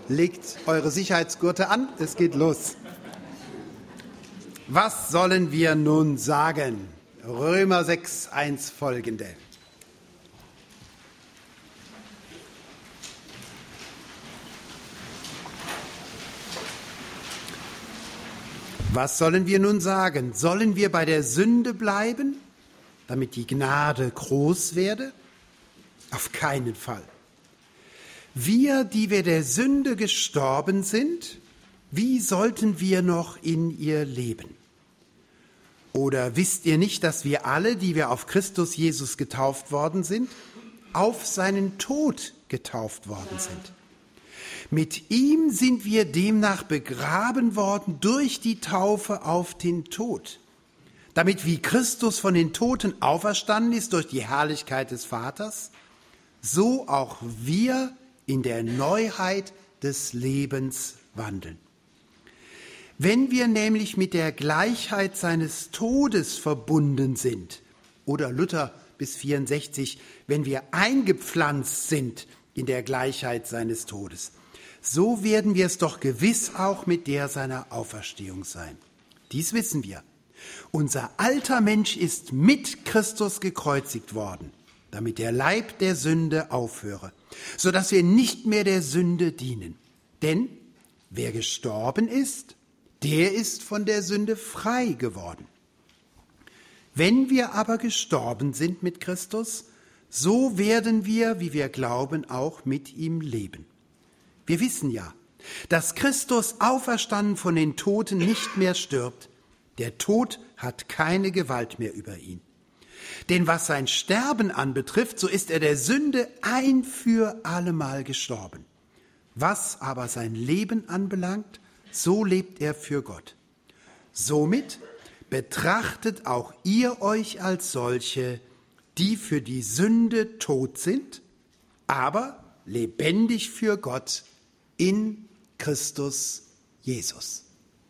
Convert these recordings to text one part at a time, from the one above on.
Legt eure Sicherheitsgurte an, es geht los. Was sollen wir nun sagen? Römer 6, 1 folgende. Was sollen wir nun sagen? Sollen wir bei der Sünde bleiben, damit die Gnade groß werde? Auf keinen Fall. Wir, die wir der Sünde gestorben sind, wie sollten wir noch in ihr leben? Oder wisst ihr nicht, dass wir alle, die wir auf Christus Jesus getauft worden sind, auf seinen Tod getauft worden sind? Mit ihm sind wir demnach begraben worden durch die Taufe auf den Tod, damit wie Christus von den Toten auferstanden ist durch die Herrlichkeit des Vaters, so auch wir in der Neuheit des Lebens wandeln. Wenn wir nämlich mit der Gleichheit seines Todes verbunden sind, oder Luther bis 64, wenn wir eingepflanzt sind in der Gleichheit seines Todes, so werden wir es doch gewiss auch mit der seiner Auferstehung sein. Dies wissen wir. Unser alter Mensch ist mit Christus gekreuzigt worden, damit der Leib der Sünde aufhöre, sodass wir nicht mehr der Sünde dienen. Denn wer gestorben ist, der ist von der Sünde frei geworden. Wenn wir aber gestorben sind mit Christus, so werden wir, wie wir glauben, auch mit ihm leben. Wir wissen ja, dass Christus auferstanden von den Toten nicht mehr stirbt. Der Tod hat keine Gewalt mehr über ihn. Denn was sein Sterben anbetrifft, so ist er der Sünde ein für allemal gestorben. Was aber sein Leben anbelangt, so lebt er für Gott. Somit betrachtet auch ihr euch als solche, die für die Sünde tot sind, aber lebendig für Gott in Christus Jesus.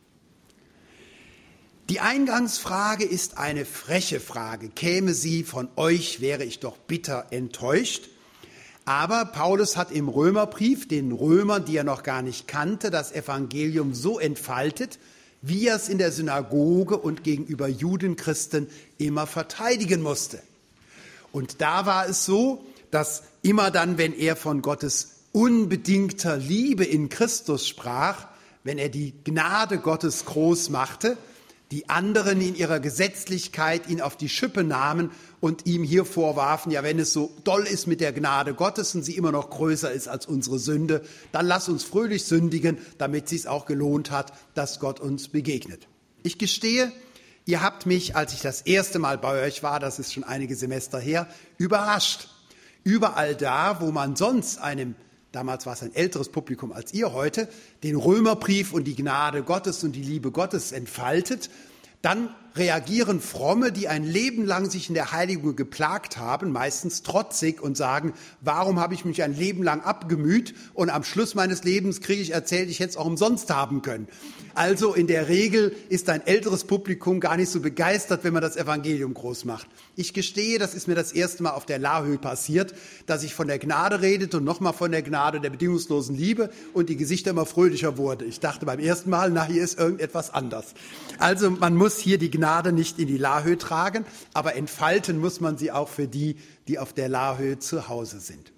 Die Eingangsfrage ist eine freche Frage. Käme sie von euch, wäre ich doch bitter enttäuscht. Aber Paulus hat im Römerbrief den Römern, die er noch gar nicht kannte, das Evangelium so entfaltet, wie er es in der Synagoge und gegenüber Judenchristen immer verteidigen musste. Und da war es so, dass immer dann, wenn er von Gottes unbedingter Liebe in Christus sprach, wenn er die Gnade Gottes groß machte, die anderen in ihrer Gesetzlichkeit ihn auf die Schippe nahmen und ihm hier vorwarfen, ja, wenn es so doll ist mit der Gnade Gottes und sie immer noch größer ist als unsere Sünde, dann lass uns fröhlich sündigen, damit es sich auch gelohnt hat, dass Gott uns begegnet. Ich gestehe, ihr habt mich, als ich das erste Mal bei euch war, das ist schon einige Semester her, überrascht. Überall da, wo man sonst damals war es ein älteres Publikum als ihr heute, den Römerbrief und die Gnade Gottes und die Liebe Gottes entfaltet, dann reagieren Fromme, die ein Leben lang sich in der Heiligung geplagt haben, meistens trotzig und sagen, warum habe ich mich ein Leben lang abgemüht und am Schluss meines Lebens kriege ich erzählt, ich hätte es auch umsonst haben können. Also in der Regel ist ein älteres Publikum gar nicht so begeistert, wenn man das Evangelium groß macht. Ich gestehe, das ist mir das erste Mal auf der Lahö passiert, dass ich von der Gnade redete und nochmal von der Gnade der bedingungslosen Liebe und die Gesichter immer fröhlicher wurde. Ich dachte beim ersten Mal, na, hier ist irgendetwas anders. Also man muss hier die Gnade nicht in die Lahö tragen, aber entfalten muss man sie auch für die, die auf der Lahö zu Hause sind.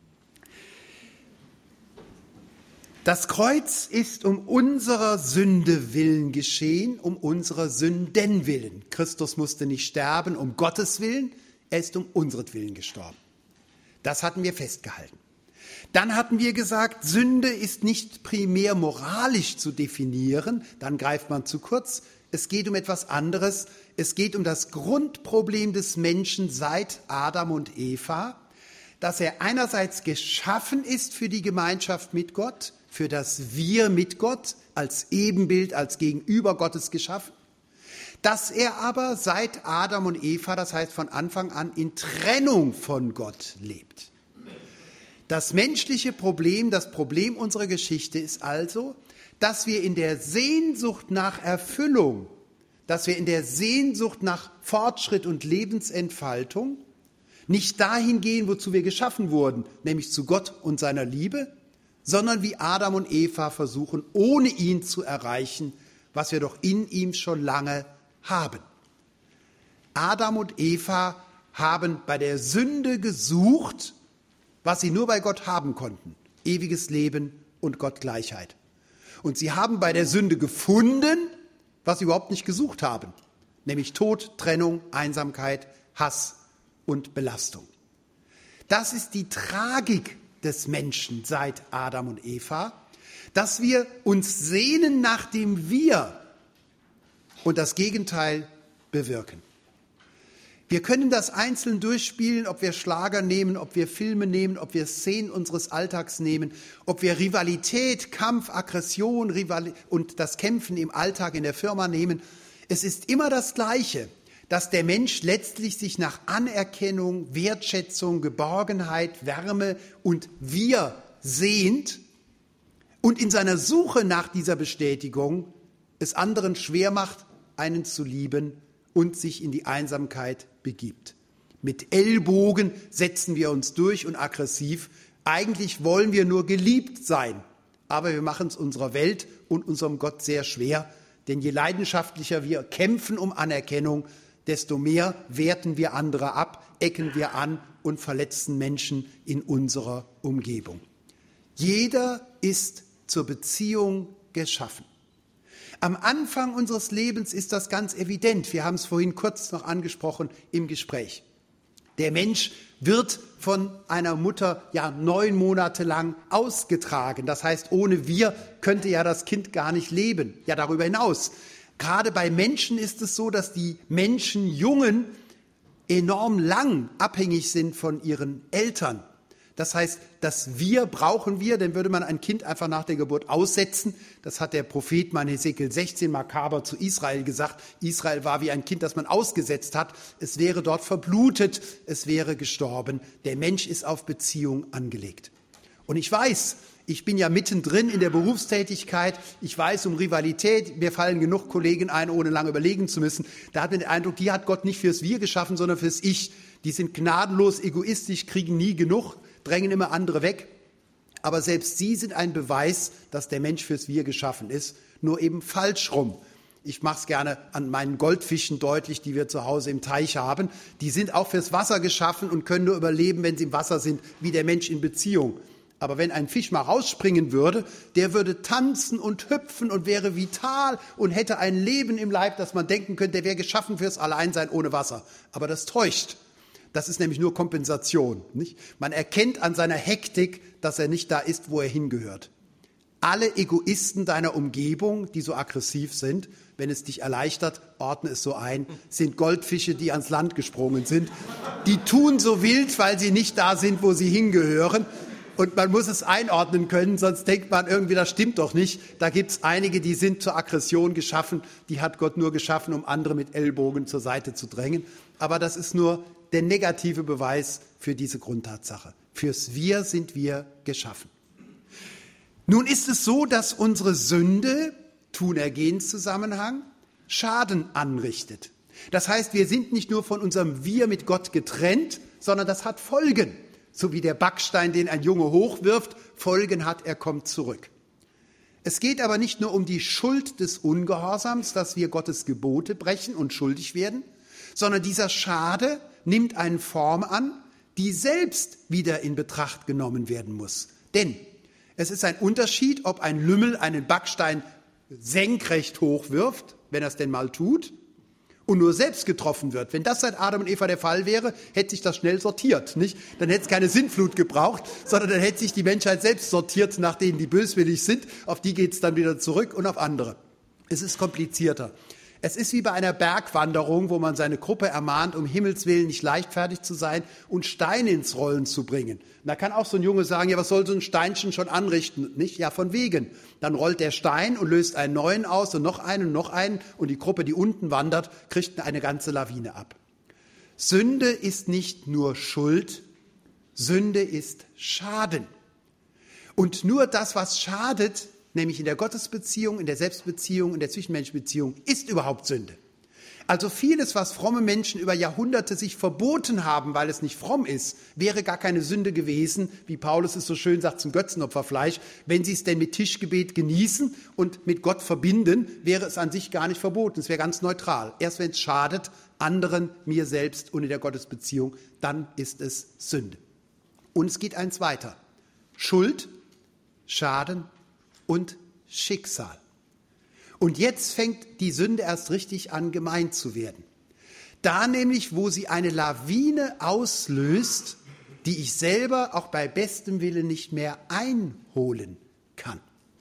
Das Kreuz ist um unserer Sünde willen geschehen, um unserer Sünden willen. Christus musste nicht sterben um Gottes Willen, er ist um unsretwillen gestorben. Das hatten wir festgehalten. Dann hatten wir gesagt, Sünde ist nicht primär moralisch zu definieren, dann greift man zu kurz. Es geht um etwas anderes. Es geht um das Grundproblem des Menschen seit Adam und Eva, dass er einerseits geschaffen ist für die Gemeinschaft mit Gott, für das Wir mit Gott, als Ebenbild, als Gegenüber Gottes geschaffen, dass er aber seit Adam und Eva, das heißt von Anfang an, in Trennung von Gott lebt. Das menschliche Problem, das Problem unserer Geschichte ist also, dass wir in der Sehnsucht nach Erfüllung, dass wir in der Sehnsucht nach Fortschritt und Lebensentfaltung nicht dahin gehen, wozu wir geschaffen wurden, nämlich zu Gott und seiner Liebe, sondern wie Adam und Eva versuchen, ohne ihn zu erreichen, was wir doch in ihm schon lange haben. Adam und Eva haben bei der Sünde gesucht, was sie nur bei Gott haben konnten: ewiges Leben und Gottgleichheit. Und sie haben bei der Sünde gefunden, was sie überhaupt nicht gesucht haben, nämlich Tod, Trennung, Einsamkeit, Hass und Belastung. Das ist die Tragik des Menschen seit Adam und Eva, dass wir uns sehnen nach dem Wir und das Gegenteil bewirken. Wir können das einzeln durchspielen, ob wir Schlager nehmen, ob wir Filme nehmen, ob wir Szenen unseres Alltags nehmen, ob wir Rivalität, Kampf, Aggression und das Kämpfen im Alltag in der Firma nehmen. Es ist immer das Gleiche, dass der Mensch letztlich sich nach Anerkennung, Wertschätzung, Geborgenheit, Wärme und Wir sehnt und in seiner Suche nach dieser Bestätigung es anderen schwer macht, einen zu lieben und sich in die Einsamkeit begibt. Mit Ellbogen setzen wir uns durch und aggressiv. Eigentlich wollen wir nur geliebt sein, aber wir machen es unserer Welt und unserem Gott sehr schwer, denn je leidenschaftlicher wir kämpfen um Anerkennung, desto mehr werten wir andere ab, ecken wir an und verletzen Menschen in unserer Umgebung. Jeder ist zur Beziehung geschaffen. Am Anfang unseres Lebens ist das ganz evident. Wir haben es vorhin kurz noch angesprochen im Gespräch. Der Mensch wird von einer Mutter 9 Monate lang ausgetragen. Das heißt, ohne Wir könnte ja das Kind gar nicht leben. Ja, darüber hinaus. Gerade bei Menschen ist es so, dass die Menschenjungen enorm lang abhängig sind von ihren Eltern. Das heißt, das Wir brauchen wir, denn würde man ein Kind einfach nach der Geburt aussetzen, das hat der Prophet in Hesekiel 16 makaber zu Israel gesagt, Israel war wie ein Kind, das man ausgesetzt hat, es wäre dort verblutet, es wäre gestorben. Der Mensch ist auf Beziehung angelegt. Und ich weiß, ich bin ja mittendrin in der Berufstätigkeit, ich weiß um Rivalität, mir fallen genug Kollegen ein, ohne lange überlegen zu müssen. Da hat man den Eindruck, die hat Gott nicht fürs Wir geschaffen, sondern fürs Ich. Die sind gnadenlos egoistisch, kriegen nie genug, drängen immer andere weg. Aber selbst sie sind ein Beweis, dass der Mensch fürs Wir geschaffen ist, nur eben falsch rum. Ich mache es gerne an meinen Goldfischen deutlich, die wir zu Hause im Teich haben. Die sind auch fürs Wasser geschaffen und können nur überleben, wenn sie im Wasser sind, wie der Mensch in Beziehung. Aber wenn ein Fisch mal rausspringen würde, der würde tanzen und hüpfen und wäre vital und hätte ein Leben im Leib, dass man denken könnte, der wäre geschaffen fürs Alleinsein ohne Wasser. Aber das täuscht. Das ist nämlich nur Kompensation, nicht? Man erkennt an seiner Hektik, dass er nicht da ist, wo er hingehört. Alle Egoisten deiner Umgebung, die so aggressiv sind, wenn es dich erleichtert, ordne es so ein, sind Goldfische, die ans Land gesprungen sind. Die tun so wild, weil sie nicht da sind, wo sie hingehören. Und man muss es einordnen können, sonst denkt man irgendwie, das stimmt doch nicht. Da gibt es einige, die sind zur Aggression geschaffen. Die hat Gott nur geschaffen, um andere mit Ellbogen zur Seite zu drängen. Aber das ist nur der negative Beweis für diese Grundtatsache. Fürs Wir sind wir geschaffen. Nun ist es so, dass unsere Sünde, Tun-Ergehen-Zusammenhang, Schaden anrichtet. Das heißt, wir sind nicht nur von unserem Wir mit Gott getrennt, sondern das hat Folgen. So wie der Backstein, den ein Junge hochwirft, Folgen hat, er kommt zurück. Es geht aber nicht nur um die Schuld des Ungehorsams, dass wir Gottes Gebote brechen und schuldig werden, sondern dieser Schade nimmt eine Form an, die selbst wieder in Betracht genommen werden muss. Denn es ist ein Unterschied, ob ein Lümmel einen Backstein senkrecht hochwirft, wenn er es denn mal tut, und nur selbst getroffen wird. Wenn das seit Adam und Eva der Fall wäre, hätte sich das schnell sortiert, nicht? Dann hätte es keine Sintflut gebraucht, sondern dann hätte sich die Menschheit selbst sortiert nach denen, die böswillig sind. Auf die geht es dann wieder zurück und auf andere. Es ist komplizierter. Es ist wie bei einer Bergwanderung, wo man seine Gruppe ermahnt, um Himmels Willen nicht leichtfertig zu sein und Steine ins Rollen zu bringen. Und da kann auch so ein Junge sagen, ja, was soll so ein Steinchen schon anrichten? Nicht? Ja, von wegen. Dann rollt der Stein und löst einen neuen aus und noch einen und die Gruppe, die unten wandert, kriegt eine ganze Lawine ab. Sünde ist nicht nur Schuld, Sünde ist Schaden. Und nur das, was schadet, nämlich in der Gottesbeziehung, in der Selbstbeziehung, in der Zwischenmenschenbeziehung, ist überhaupt Sünde. Also vieles, was fromme Menschen über Jahrhunderte sich verboten haben, weil es nicht fromm ist, wäre gar keine Sünde gewesen, wie Paulus es so schön sagt, zum Götzenopferfleisch. Wenn sie es denn mit Tischgebet genießen und mit Gott verbinden, wäre es an sich gar nicht verboten. Es wäre ganz neutral. Erst wenn es schadet, anderen, mir selbst und in der Gottesbeziehung, dann ist es Sünde. Und es geht eins weiter. Schuld, Schaden und Schicksal. Und jetzt fängt die Sünde erst richtig an, gemein zu werden. Da nämlich, wo sie eine Lawine auslöst, die ich selber auch bei bestem Willen nicht mehr einholen kann.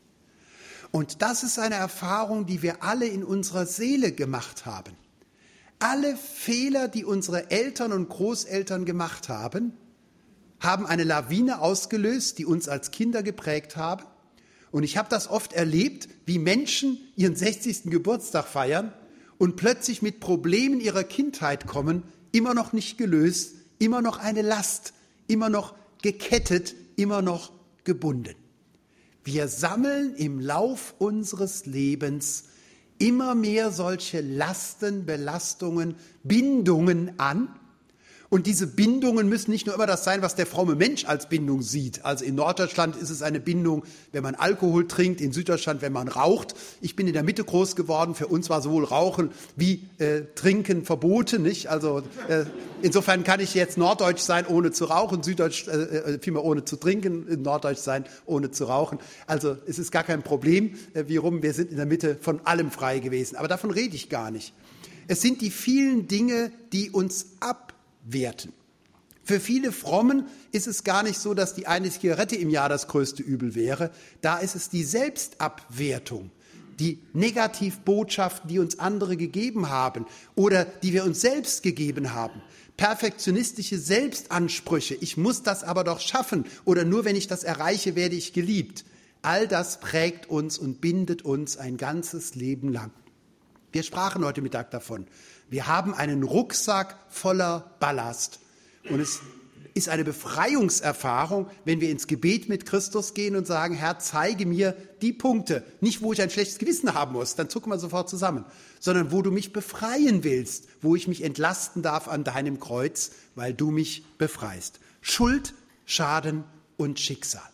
Und das ist eine Erfahrung, die wir alle in unserer Seele gemacht haben. Alle Fehler, die unsere Eltern und Großeltern gemacht haben, haben eine Lawine ausgelöst, die uns als Kinder geprägt haben. Und ich habe das oft erlebt, wie Menschen ihren 60. Geburtstag feiern und plötzlich mit Problemen ihrer Kindheit kommen, immer noch nicht gelöst, immer noch eine Last, immer noch gekettet, immer noch gebunden. Wir sammeln im Lauf unseres Lebens immer mehr solche Lasten, Belastungen, Bindungen an. Und diese Bindungen müssen nicht nur immer das sein, was der fromme Mensch als Bindung sieht. Also in Norddeutschland ist es eine Bindung, wenn man Alkohol trinkt, in Süddeutschland, wenn man raucht. Ich bin in der Mitte groß geworden. Für uns war sowohl Rauchen wie Trinken verboten, nicht? Also insofern kann ich jetzt norddeutsch sein, ohne zu rauchen, süddeutsch vielmehr ohne zu trinken, norddeutsch sein, ohne zu rauchen. Also es ist gar kein Problem, wir sind in der Mitte von allem frei gewesen. Aber davon rede ich gar nicht. Es sind die vielen Dinge, die uns abwerten. Für viele Frommen ist es gar nicht so, dass die eine Zigarette im Jahr das größte Übel wäre. Da ist es die Selbstabwertung, die Negativbotschaften, die uns andere gegeben haben oder die wir uns selbst gegeben haben. Perfektionistische Selbstansprüche, ich muss das aber doch schaffen oder nur wenn ich das erreiche, werde ich geliebt. All das prägt uns und bindet uns ein ganzes Leben lang. Wir sprachen heute Mittag davon. Wir haben einen Rucksack voller Ballast. Und es ist eine Befreiungserfahrung, wenn wir ins Gebet mit Christus gehen und sagen, Herr, zeige mir die Punkte, nicht wo ich ein schlechtes Gewissen haben muss, dann zucken wir sofort zusammen, sondern wo du mich befreien willst, wo ich mich entlasten darf an deinem Kreuz, weil du mich befreist. Schuld, Schaden und Schicksal.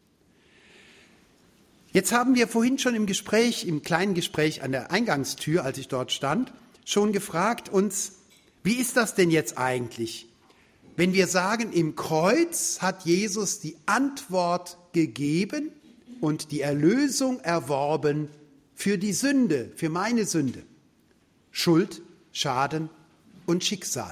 Jetzt haben wir vorhin schon im kleinen Gespräch an der Eingangstür, als ich dort stand, schon gefragt uns, wie ist das denn jetzt eigentlich, wenn wir sagen, im Kreuz hat Jesus die Antwort gegeben und die Erlösung erworben für die Sünde, für meine Sünde, Schuld, Schaden und Schicksal.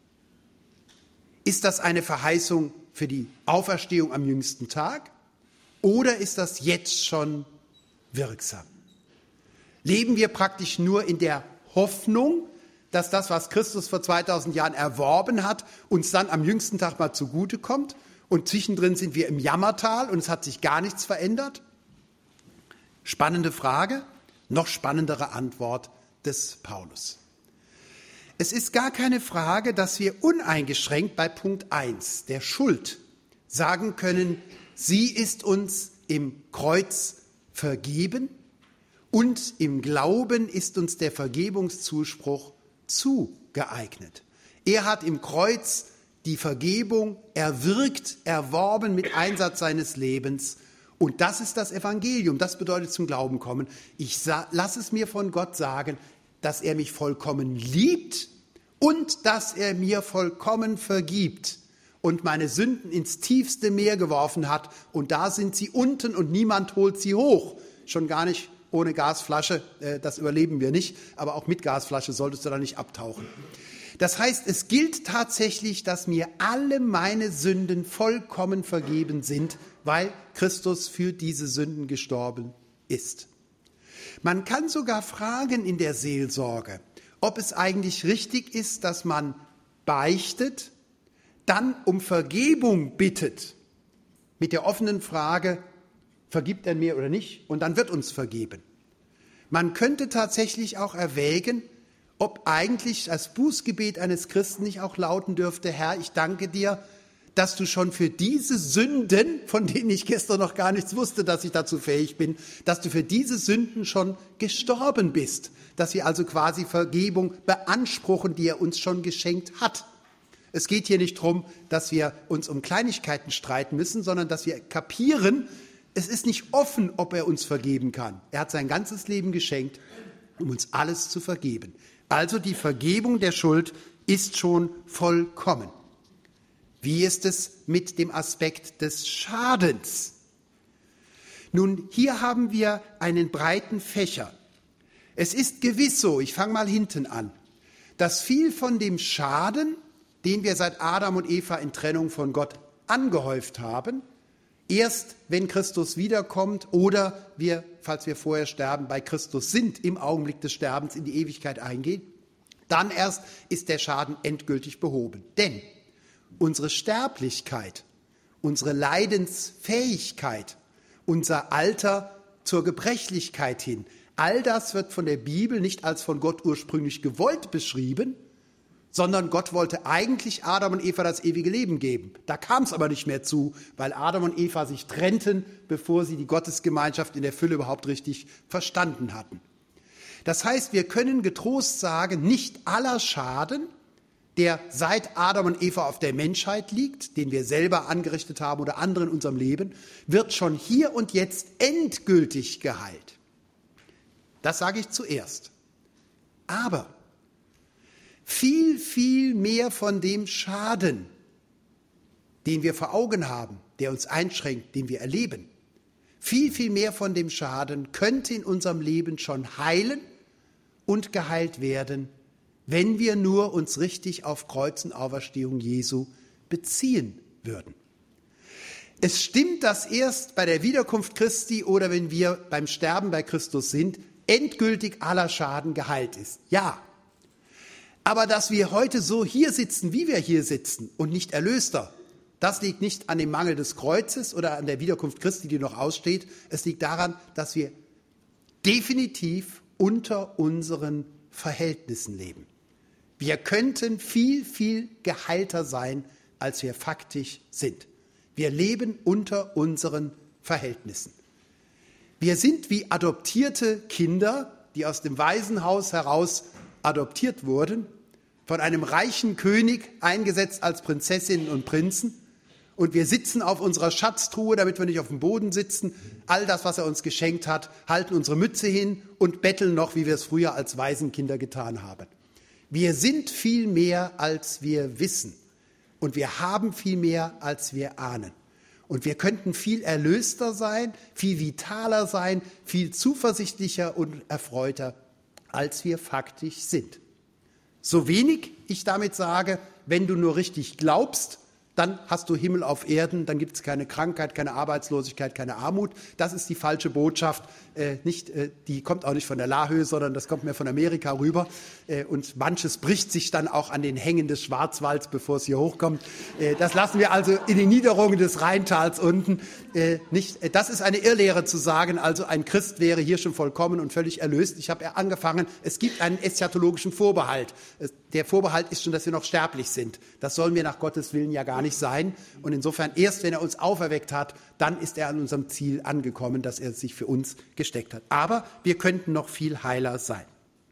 Ist das eine Verheißung für die Auferstehung am jüngsten Tag oder ist das jetzt schon wirksam? Leben wir praktisch nur in der Hoffnung, dass das, was Christus vor 2000 Jahren erworben hat, uns dann am jüngsten Tag mal zugutekommt und zwischendrin sind wir im Jammertal und es hat sich gar nichts verändert? Spannende Frage, noch spannendere Antwort des Paulus. Es ist gar keine Frage, dass wir uneingeschränkt bei Punkt 1, der Schuld, sagen können, sie ist uns im Kreuz vergeben und im Glauben ist uns der Vergebungszuspruch zugeeignet. Er hat im Kreuz die Vergebung erwirkt, erworben mit Einsatz seines Lebens. Und das ist das Evangelium, das bedeutet zum Glauben kommen. Ich lasse es mir von Gott sagen, dass er mich vollkommen liebt und dass er mir vollkommen vergibt und meine Sünden ins tiefste Meer geworfen hat. Und da sind sie unten und niemand holt sie hoch. Schon gar nicht ohne Gasflasche, das überleben wir nicht, aber auch mit Gasflasche solltest du da nicht abtauchen. Das heißt, es gilt tatsächlich, dass mir alle meine Sünden vollkommen vergeben sind, weil Christus für diese Sünden gestorben ist. Man kann sogar fragen in der Seelsorge, ob es eigentlich richtig ist, dass man beichtet, dann um Vergebung bittet, mit der offenen Frage, vergibt er mir oder nicht? Und dann wird uns vergeben. Man könnte tatsächlich auch erwägen, ob eigentlich das Bußgebet eines Christen nicht auch lauten dürfte, Herr, ich danke dir, dass du schon für diese Sünden, von denen ich gestern noch gar nichts wusste, dass ich dazu fähig bin, dass du für diese Sünden schon gestorben bist, dass wir also quasi Vergebung beanspruchen, die er uns schon geschenkt hat. Es geht hier nicht darum, dass wir uns um Kleinigkeiten streiten müssen, sondern dass wir kapieren, es ist nicht offen, ob er uns vergeben kann. Er hat sein ganzes Leben geschenkt, um uns alles zu vergeben. Also die Vergebung der Schuld ist schon vollkommen. Wie ist es mit dem Aspekt des Schadens? Nun, hier haben wir einen breiten Fächer. Es ist gewiss so, ich fange mal hinten an, dass viel von dem Schaden, den wir seit Adam und Eva in Trennung von Gott angehäuft haben, erst wenn Christus wiederkommt oder wir, falls wir vorher sterben, bei Christus sind, im Augenblick des Sterbens in die Ewigkeit eingehen, dann erst ist der Schaden endgültig behoben. Denn unsere Sterblichkeit, unsere Leidensfähigkeit, unser Alter zur Gebrechlichkeit hin, all das wird von der Bibel nicht als von Gott ursprünglich gewollt beschrieben, sondern Gott wollte eigentlich Adam und Eva das ewige Leben geben. Da kam es aber nicht mehr zu, weil Adam und Eva sich trennten, bevor sie die Gottesgemeinschaft in der Fülle überhaupt richtig verstanden hatten. Das heißt, wir können getrost sagen, nicht aller Schaden, der seit Adam und Eva auf der Menschheit liegt, den wir selber angerichtet haben oder andere in unserem Leben, wird schon hier und jetzt endgültig geheilt. Das sage ich zuerst. Aber viel, viel mehr von dem Schaden, den wir vor Augen haben, der uns einschränkt, den wir erleben, viel, viel mehr von dem Schaden könnte in unserem Leben schon heilen und geheilt werden, wenn wir nur uns richtig auf Kreuz und Auferstehung Jesu beziehen würden. Es stimmt, dass erst bei der Wiederkunft Christi oder wenn wir beim Sterben bei Christus sind, endgültig aller Schaden geheilt ist. Ja, aber dass wir heute so hier sitzen, wie wir hier sitzen und nicht Erlöster, das liegt nicht an dem Mangel des Kreuzes oder an der Wiederkunft Christi, die noch aussteht. Es liegt daran, dass wir definitiv unter unseren Verhältnissen leben. Wir könnten viel, viel geheilter sein, als wir faktisch sind. Wir leben unter unseren Verhältnissen. Wir sind wie adoptierte Kinder, die aus dem Waisenhaus heraus adoptiert wurden, von einem reichen König eingesetzt als Prinzessinnen und Prinzen. Und wir sitzen auf unserer Schatztruhe, damit wir nicht auf dem Boden sitzen. All das, was er uns geschenkt hat, halten unsere Mütze hin und betteln noch, wie wir es früher als Waisenkinder getan haben. Wir sind viel mehr, als wir wissen. Und wir haben viel mehr, als wir ahnen. Und wir könnten viel erlöster sein, viel vitaler sein, viel zuversichtlicher und erfreuter, als wir faktisch sind. So wenig ich damit sage, wenn du nur richtig glaubst, dann hast du Himmel auf Erden, dann gibt es keine Krankheit, keine Arbeitslosigkeit, keine Armut. Das ist die falsche Botschaft. Die kommt auch nicht von der Lahöhe, sondern das kommt mir von Amerika rüber. Und manches bricht sich dann auch an den Hängen des Schwarzwalds, bevor es hier hochkommt. Das lassen wir also in den Niederungen des Rheintals unten nicht. Das ist eine Irrlehre zu sagen, also ein Christ wäre hier schon vollkommen und völlig erlöst. Ich habe angefangen, es gibt einen eschatologischen Vorbehalt. Der Vorbehalt ist schon, dass wir noch sterblich sind. Das sollen wir nach Gottes Willen ja gar nicht sein. Und insofern, erst wenn er uns auferweckt hat, dann ist er an unserem Ziel angekommen, dass er sich für uns gesteckt hat. Aber wir könnten noch viel heiler sein.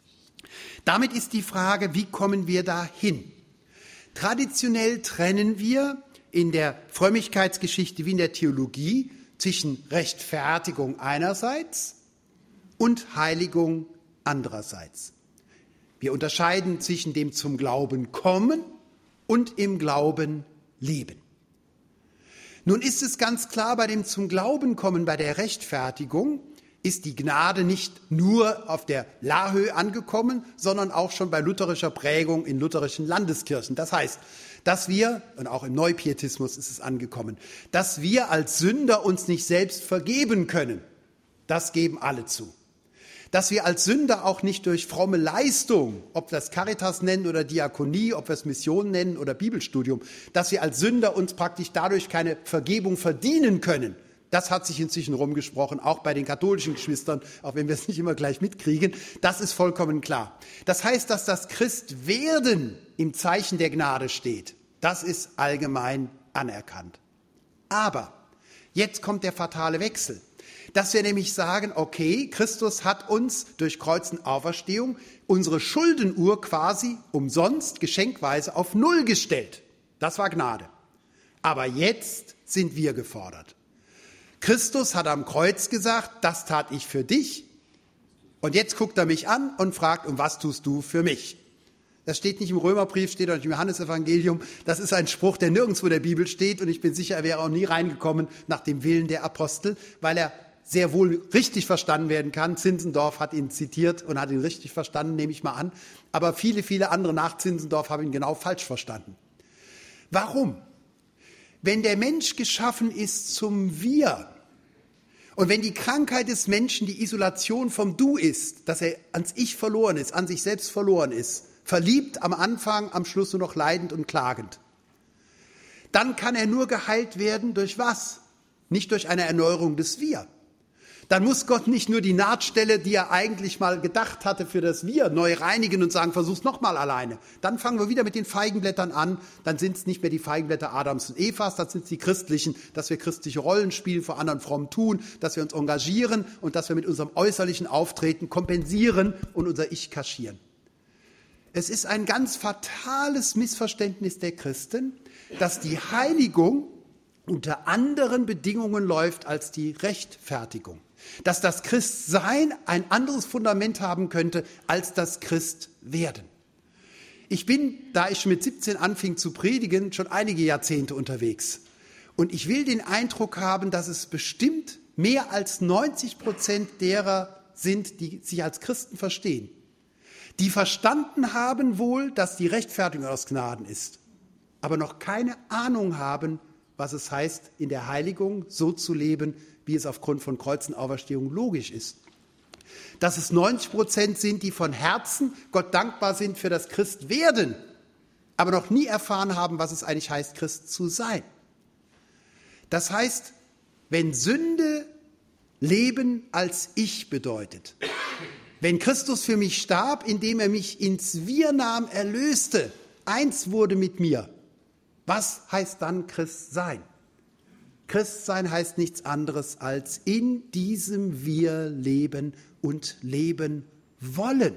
Damit ist die Frage, wie kommen wir dahin? Traditionell trennen wir in der Frömmigkeitsgeschichte wie in der Theologie zwischen Rechtfertigung einerseits und Heiligung andererseits. Wir unterscheiden zwischen dem zum Glauben kommen und im Glauben leben. Nun ist es ganz klar, bei dem zum Glauben kommen, bei der Rechtfertigung, ist die Gnade nicht nur auf der Lahöhe angekommen, sondern auch schon bei lutherischer Prägung in lutherischen Landeskirchen. Das heißt, dass wir, und auch im Neupietismus ist es angekommen, dass wir als Sünder uns nicht selbst vergeben können, das geben alle zu. Dass wir als Sünder auch nicht durch fromme Leistung, ob wir es Caritas nennen oder Diakonie, ob wir es Mission nennen oder Bibelstudium, dass wir als Sünder uns praktisch dadurch keine Vergebung verdienen können. Das hat sich inzwischen rumgesprochen, auch bei den katholischen Geschwistern, auch wenn wir es nicht immer gleich mitkriegen. Das ist vollkommen klar. Das heißt, dass das Christwerden im Zeichen der Gnade steht. Das ist allgemein anerkannt. Aber jetzt kommt der fatale Wechsel, dass wir nämlich sagen, okay, Christus hat uns durch Kreuz und Auferstehung unsere Schuldenuhr quasi umsonst, geschenkweise auf Null gestellt. Das war Gnade. Aber jetzt sind wir gefordert. Christus hat am Kreuz gesagt, das tat ich für dich. Und jetzt guckt er mich an und fragt, und was tust du für mich? Das steht nicht im Römerbrief, steht auch nicht im Johannesevangelium. Das ist ein Spruch, der nirgendwo in der Bibel steht. Und ich bin sicher, er wäre auch nie reingekommen nach dem Willen der Apostel, weil er sehr wohl richtig verstanden werden kann. Zinzendorf hat ihn zitiert und hat ihn richtig verstanden, nehme ich mal an. Aber viele, viele andere nach Zinzendorf haben ihn genau falsch verstanden. Warum? Wenn der Mensch geschaffen ist zum Wir und wenn die Krankheit des Menschen die Isolation vom Du ist, dass er ans Ich verloren ist, an sich selbst verloren ist, verliebt am Anfang, am Schluss nur noch leidend und klagend, dann kann er nur geheilt werden durch was? Nicht durch eine Erneuerung des Wir. Dann muss Gott nicht nur die Nahtstelle, die er eigentlich mal gedacht hatte für das Wir, neu reinigen und sagen, versuch's nochmal alleine. Dann fangen wir wieder mit den Feigenblättern an. Dann sind es nicht mehr die Feigenblätter Adams und Evas, das sind die christlichen, dass wir christliche Rollen spielen, vor anderen fromm tun, dass wir uns engagieren und dass wir mit unserem äußerlichen Auftreten kompensieren und unser Ich kaschieren. Es ist ein ganz fatales Missverständnis der Christen, dass die Heiligung unter anderen Bedingungen läuft als die Rechtfertigung. Dass das Christsein ein anderes Fundament haben könnte als das Christwerden. Ich bin, da ich mit 17 anfing zu predigen, schon einige Jahrzehnte unterwegs. Und ich will den Eindruck haben, dass es bestimmt mehr als 90% derer sind, die sich als Christen verstehen. Die verstanden haben wohl, dass die Rechtfertigung aus Gnaden ist, aber noch keine Ahnung haben, was es heißt, in der Heiligung so zu leben, wie es aufgrund von Kreuz und Auferstehung logisch ist. Dass es 90% sind, die von Herzen Gott dankbar sind für das Christwerden, aber noch nie erfahren haben, was es eigentlich heißt, Christ zu sein. Das heißt, wenn Sünde Leben als Ich bedeutet, wenn Christus für mich starb, indem er mich ins Wir nahm, erlöste, eins wurde mit mir, was heißt dann Christsein? Christsein heißt nichts anderes als in diesem Wir leben und leben wollen.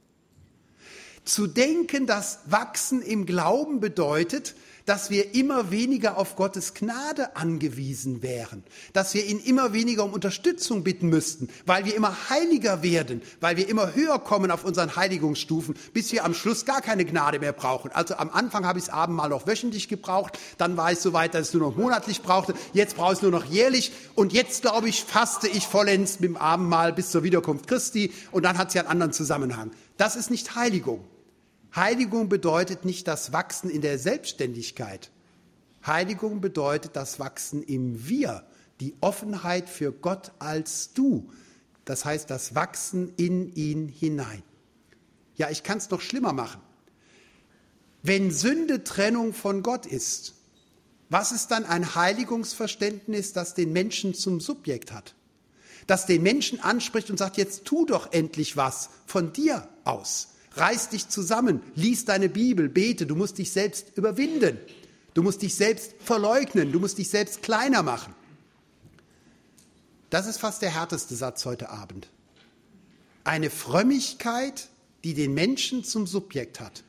Zu denken, dass Wachsen im Glauben bedeutet, dass wir immer weniger auf Gottes Gnade angewiesen wären, dass wir ihn immer weniger um Unterstützung bitten müssten, weil wir immer heiliger werden, weil wir immer höher kommen auf unseren Heiligungsstufen, bis wir am Schluss gar keine Gnade mehr brauchen. Also am Anfang habe ich das Abendmahl noch wöchentlich gebraucht, dann war ich so weit, dass ich es nur noch monatlich brauchte, jetzt brauche ich es nur noch jährlich und jetzt, glaube ich, faste ich vollends mit dem Abendmahl bis zur Wiederkunft Christi und dann hat es ja einen anderen Zusammenhang. Das ist nicht Heiligung. Heiligung bedeutet nicht das Wachsen in der Selbstständigkeit. Heiligung bedeutet das Wachsen im Wir, die Offenheit für Gott als Du. Das heißt, das Wachsen in ihn hinein. Ja, ich kann es noch schlimmer machen. Wenn Sünde Trennung von Gott ist, was ist dann ein Heiligungsverständnis, das den Menschen zum Subjekt hat? Das den Menschen anspricht und sagt, jetzt tu doch endlich was von dir aus. Reiß dich zusammen, lies deine Bibel, bete, du musst dich selbst überwinden. Du musst dich selbst verleugnen, du musst dich selbst kleiner machen. Das ist fast der härteste Satz heute Abend. Eine Frömmigkeit, die den Menschen zum Subjekt hat,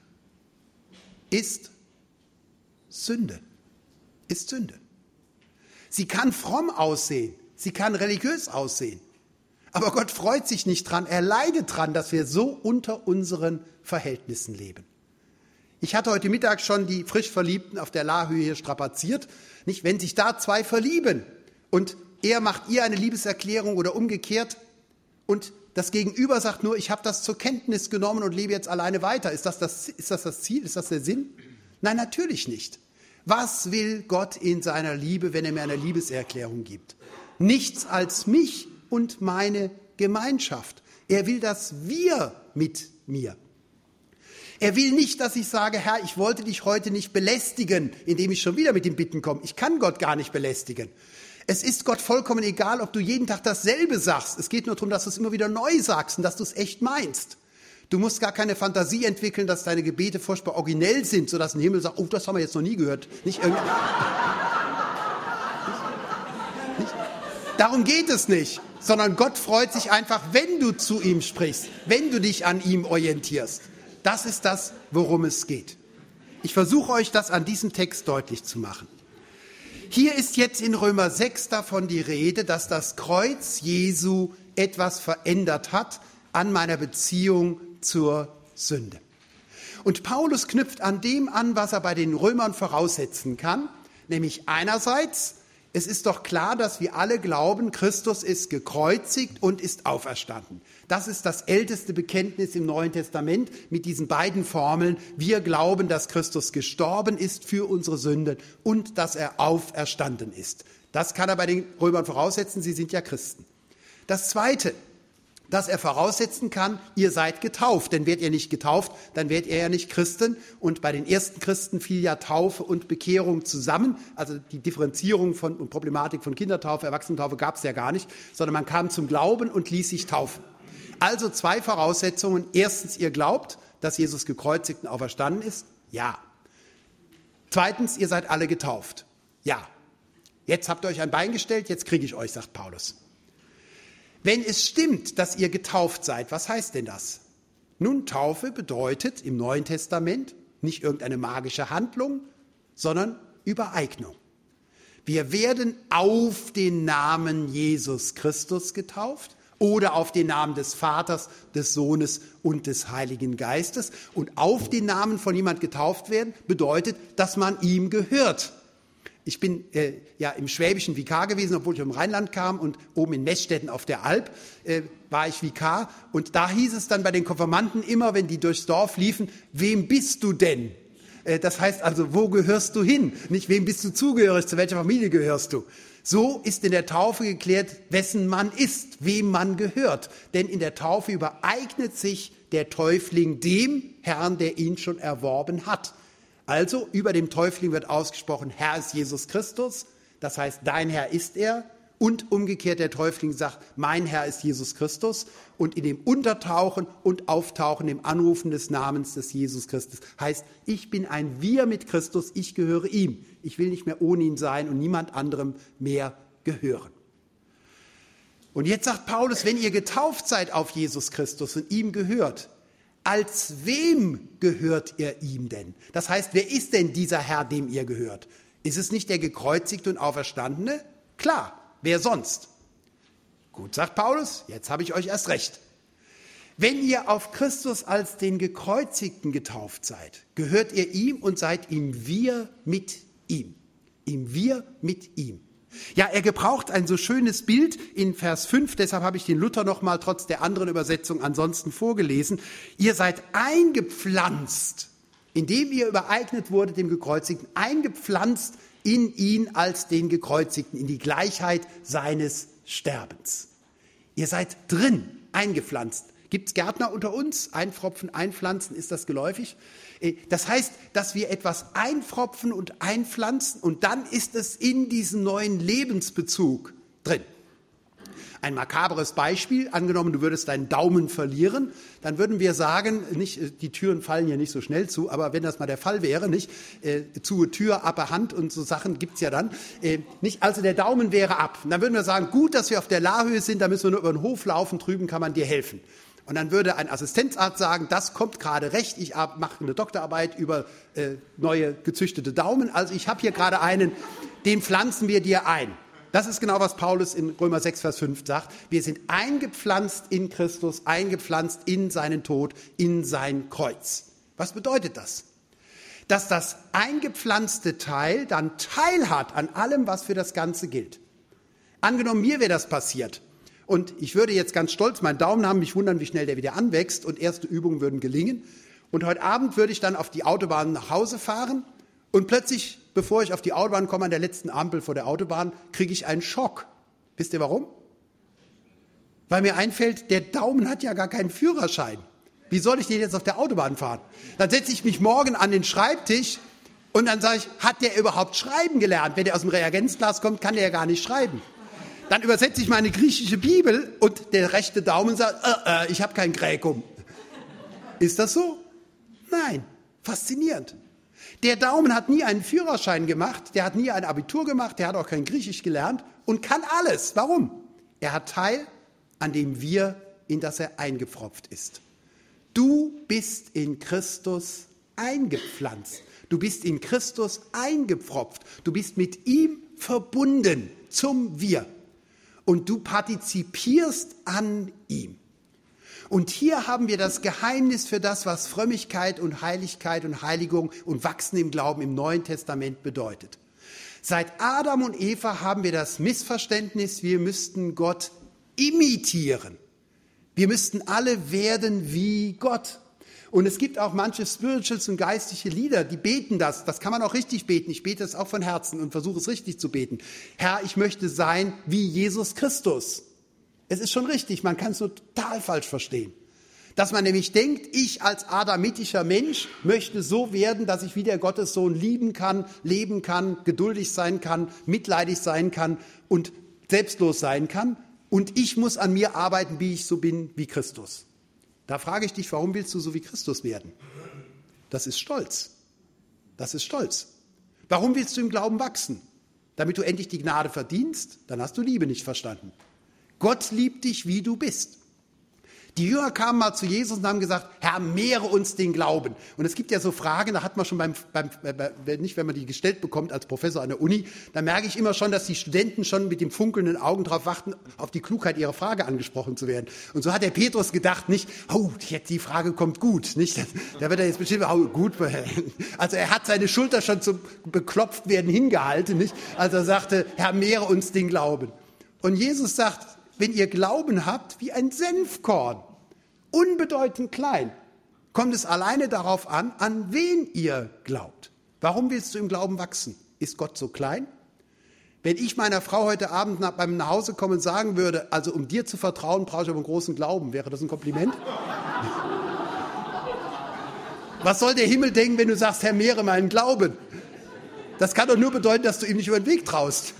ist Sünde. Ist Sünde. Sie kann fromm aussehen, sie kann religiös aussehen. Aber Gott freut sich nicht dran, er leidet dran, dass wir so unter unseren Verhältnissen leben. Ich hatte heute Mittag schon die frisch Verliebten auf der Laahöhe hier strapaziert. Nicht, wenn sich da zwei verlieben und er macht ihr eine Liebeserklärung oder umgekehrt und das Gegenüber sagt nur, ich habe das zur Kenntnis genommen und lebe jetzt alleine weiter. Ist das das Ziel? Ist das der Sinn? Nein, natürlich nicht. Was will Gott in seiner Liebe, wenn er mir eine Liebeserklärung gibt? Nichts als mich und meine Gemeinschaft. Er will das Wir mit mir. Er will nicht, dass ich sage, Herr, ich wollte dich heute nicht belästigen, indem ich schon wieder mit den Bitten komme. Ich kann Gott gar nicht belästigen. Es ist Gott vollkommen egal, ob du jeden Tag dasselbe sagst. Es geht nur darum, dass du es immer wieder neu sagst und dass du es echt meinst. Du musst gar keine Fantasie entwickeln, dass deine Gebete furchtbar originell sind, sodass ein Himmel sagt, oh, das haben wir jetzt noch nie gehört. Nicht Darum geht es nicht, sondern Gott freut sich einfach, wenn du zu ihm sprichst, wenn du dich an ihm orientierst. Das ist das, worum es geht. Ich versuche euch das an diesem Text deutlich zu machen. Hier ist jetzt in Römer 6 davon die Rede, dass das Kreuz Jesu etwas verändert hat an meiner Beziehung zur Sünde. Und Paulus knüpft an dem an, was er bei den Römern voraussetzen kann, nämlich einerseits, es ist doch klar, dass wir alle glauben, Christus ist gekreuzigt und ist auferstanden. Das ist das älteste Bekenntnis im Neuen Testament mit diesen beiden Formeln. Wir glauben, dass Christus gestorben ist für unsere Sünden und dass er auferstanden ist. Das kann er bei den Römern voraussetzen, sie sind ja Christen. Das Zweite, dass er voraussetzen kann, ihr seid getauft. Denn werdet ihr nicht getauft, dann werdet ihr ja nicht Christen. Und bei den ersten Christen fiel ja Taufe und Bekehrung zusammen. Also die Differenzierung und Problematik von Kindertaufe, Erwachsenentaufe gab es ja gar nicht, sondern man kam zum Glauben und ließ sich taufen. Also zwei Voraussetzungen. Erstens, ihr glaubt, dass Jesus gekreuzigt und auferstanden ist. Ja. Zweitens, ihr seid alle getauft. Ja. Jetzt habt ihr euch ein Bein gestellt, jetzt kriege ich euch, sagt Paulus. Wenn es stimmt, dass ihr getauft seid, was heißt denn das? Nun, Taufe bedeutet im Neuen Testament nicht irgendeine magische Handlung, sondern Übereignung. Wir werden auf den Namen Jesus Christus getauft oder auf den Namen des Vaters, des Sohnes und des Heiligen Geistes. Und auf den Namen von jemand getauft werden bedeutet, dass man ihm gehört. Ich bin im schwäbischen Vikar gewesen, obwohl ich im Rheinland kam, und oben in Meßstetten auf der Alp war ich Vikar. Und da hieß es dann bei den Konfirmanden immer, wenn die durchs Dorf liefen, wem bist du denn? Das heißt also, wo gehörst du hin? Nicht, wem bist du zugehörig, zu welcher Familie gehörst du? So ist in der Taufe geklärt, wessen man ist, wem man gehört. Denn in der Taufe übereignet sich der Täufling dem Herrn, der ihn schon erworben hat. Also über dem Täufling wird ausgesprochen, Herr ist Jesus Christus, das heißt, dein Herr ist er. Und umgekehrt der Täufling sagt, mein Herr ist Jesus Christus. Und in dem Untertauchen und Auftauchen, dem Anrufen des Namens des Jesus Christus heißt, ich bin ein Wir mit Christus, ich gehöre ihm. Ich will nicht mehr ohne ihn sein und niemand anderem mehr gehören. Und jetzt sagt Paulus, wenn ihr getauft seid auf Jesus Christus und ihm gehört, als wem gehört ihr ihm denn? Das heißt, wer ist denn dieser Herr, dem ihr gehört? Ist es nicht der gekreuzigte und Auferstandene? Klar, wer sonst? Gut, sagt Paulus, jetzt habe ich euch erst recht. Wenn ihr auf Christus als den Gekreuzigten getauft seid, gehört ihr ihm und seid ihm wir mit ihm. Ihm wir mit ihm. Ja, er gebraucht ein so schönes Bild in Vers 5, deshalb habe ich den Luther noch mal trotz der anderen Übersetzung ansonsten vorgelesen. Ihr seid eingepflanzt, indem ihr übereignet wurde dem Gekreuzigten, eingepflanzt in ihn als den Gekreuzigten, in die Gleichheit seines Sterbens. Ihr seid drin, eingepflanzt. Gibt es Gärtner unter uns? Einpfropfen, einpflanzen, ist das geläufig? Das heißt, dass wir etwas einpfropfen und einpflanzen und dann ist es in diesem neuen Lebensbezug drin. Ein makabres Beispiel, angenommen, du würdest deinen Daumen verlieren, dann würden wir sagen, nicht, die Türen fallen hier nicht so schnell zu, aber wenn das mal der Fall wäre, nicht, zu Tür, ab Hand und so Sachen gibt's ja dann, nicht, also der Daumen wäre ab. Und dann würden wir sagen, gut, dass wir auf der Lahrhöhe sind, da müssen wir nur über den Hof laufen, drüben kann man dir helfen. Und dann würde ein Assistenzarzt sagen, das kommt gerade recht, ich mache eine Doktorarbeit über neue gezüchtete Daumen, also ich habe hier gerade einen, den pflanzen wir dir ein. Das ist genau, was Paulus in Römer 6, Vers 5 sagt. Wir sind eingepflanzt in Christus, eingepflanzt in seinen Tod, in sein Kreuz. Was bedeutet das? Dass das eingepflanzte Teil dann Teil hat an allem, was für das Ganze gilt. Angenommen, mir wäre das passiert. Und ich würde jetzt ganz stolz meinen Daumen haben, mich wundern, wie schnell der wieder anwächst und erste Übungen würden gelingen. Und heute Abend würde ich dann auf die Autobahn nach Hause fahren und plötzlich, bevor ich auf die Autobahn komme, an der letzten Ampel vor der Autobahn, kriege ich einen Schock. Wisst ihr warum? Weil mir einfällt, der Daumen hat ja gar keinen Führerschein. Wie soll ich den jetzt auf der Autobahn fahren? Dann setze ich mich morgen an den Schreibtisch und dann sage ich, hat der überhaupt schreiben gelernt? Wenn der aus dem Reagenzglas kommt, kann der ja gar nicht schreiben. Dann übersetze ich meine griechische Bibel und der rechte Daumen sagt, ich habe kein Gräkum. Ist das so? Nein, faszinierend. Der Daumen hat nie einen Führerschein gemacht, der hat nie ein Abitur gemacht, der hat auch kein Griechisch gelernt und kann alles. Warum? Er hat Teil an dem Wir, in das er eingepfropft ist. Du bist in Christus eingepflanzt. Du bist in Christus eingepfropft. Du bist mit ihm verbunden zum Wir. Und du partizipierst an ihm. Und hier haben wir das Geheimnis für das, was Frömmigkeit und Heiligkeit und Heiligung und Wachsen im Glauben im Neuen Testament bedeutet. Seit Adam und Eva haben wir das Missverständnis, wir müssten Gott imitieren. Wir müssten alle werden wie Gott. Und es gibt auch manche Spirituals und geistliche Lieder, die beten das. Das kann man auch richtig beten. Ich bete es auch von Herzen und versuche es richtig zu beten. Herr, ich möchte sein wie Jesus Christus. Es ist schon richtig, man kann es nur total falsch verstehen. Dass man nämlich denkt, ich als adamitischer Mensch möchte so werden, dass ich wie der Gottessohn lieben kann, leben kann, geduldig sein kann, mitleidig sein kann und selbstlos sein kann. Und ich muss an mir arbeiten, wie ich so bin wie Christus. Da frage ich dich, warum willst du so wie Christus werden? Das ist Stolz. Das ist Stolz. Warum willst du im Glauben wachsen? Damit du endlich die Gnade verdienst? Dann hast du Liebe nicht verstanden. Gott liebt dich, wie du bist. Die Jünger kamen mal zu Jesus und haben gesagt, Herr, mehre uns den Glauben. Und es gibt ja so Fragen, da hat man schon nicht, wenn man die gestellt bekommt als Professor an der Uni, da merke ich immer schon, dass die Studenten schon mit dem funkelnden Augen darauf warten, auf die Klugheit ihrer Frage angesprochen zu werden. Und so hat der Petrus gedacht, nicht, oh, die Frage kommt gut, nicht? Da wird er jetzt bestimmt, oh, gut. Also er hat seine Schulter schon zum beklopft werden hingehalten, nicht? Also er sagte, Herr, mehre uns den Glauben. Und Jesus sagt, wenn ihr Glauben habt wie ein Senfkorn, unbedeutend klein, kommt es alleine darauf an wen ihr glaubt. Warum willst du im Glauben wachsen? Ist Gott so klein? Wenn ich meiner Frau heute Abend beim Nachhause kommen und sagen würde, also um dir zu vertrauen, brauche ich aber einen großen Glauben, wäre das ein Kompliment? Was soll der Himmel denken, wenn du sagst, Herr, mehre meinen Glauben? Das kann doch nur bedeuten, dass du ihm nicht über den Weg traust.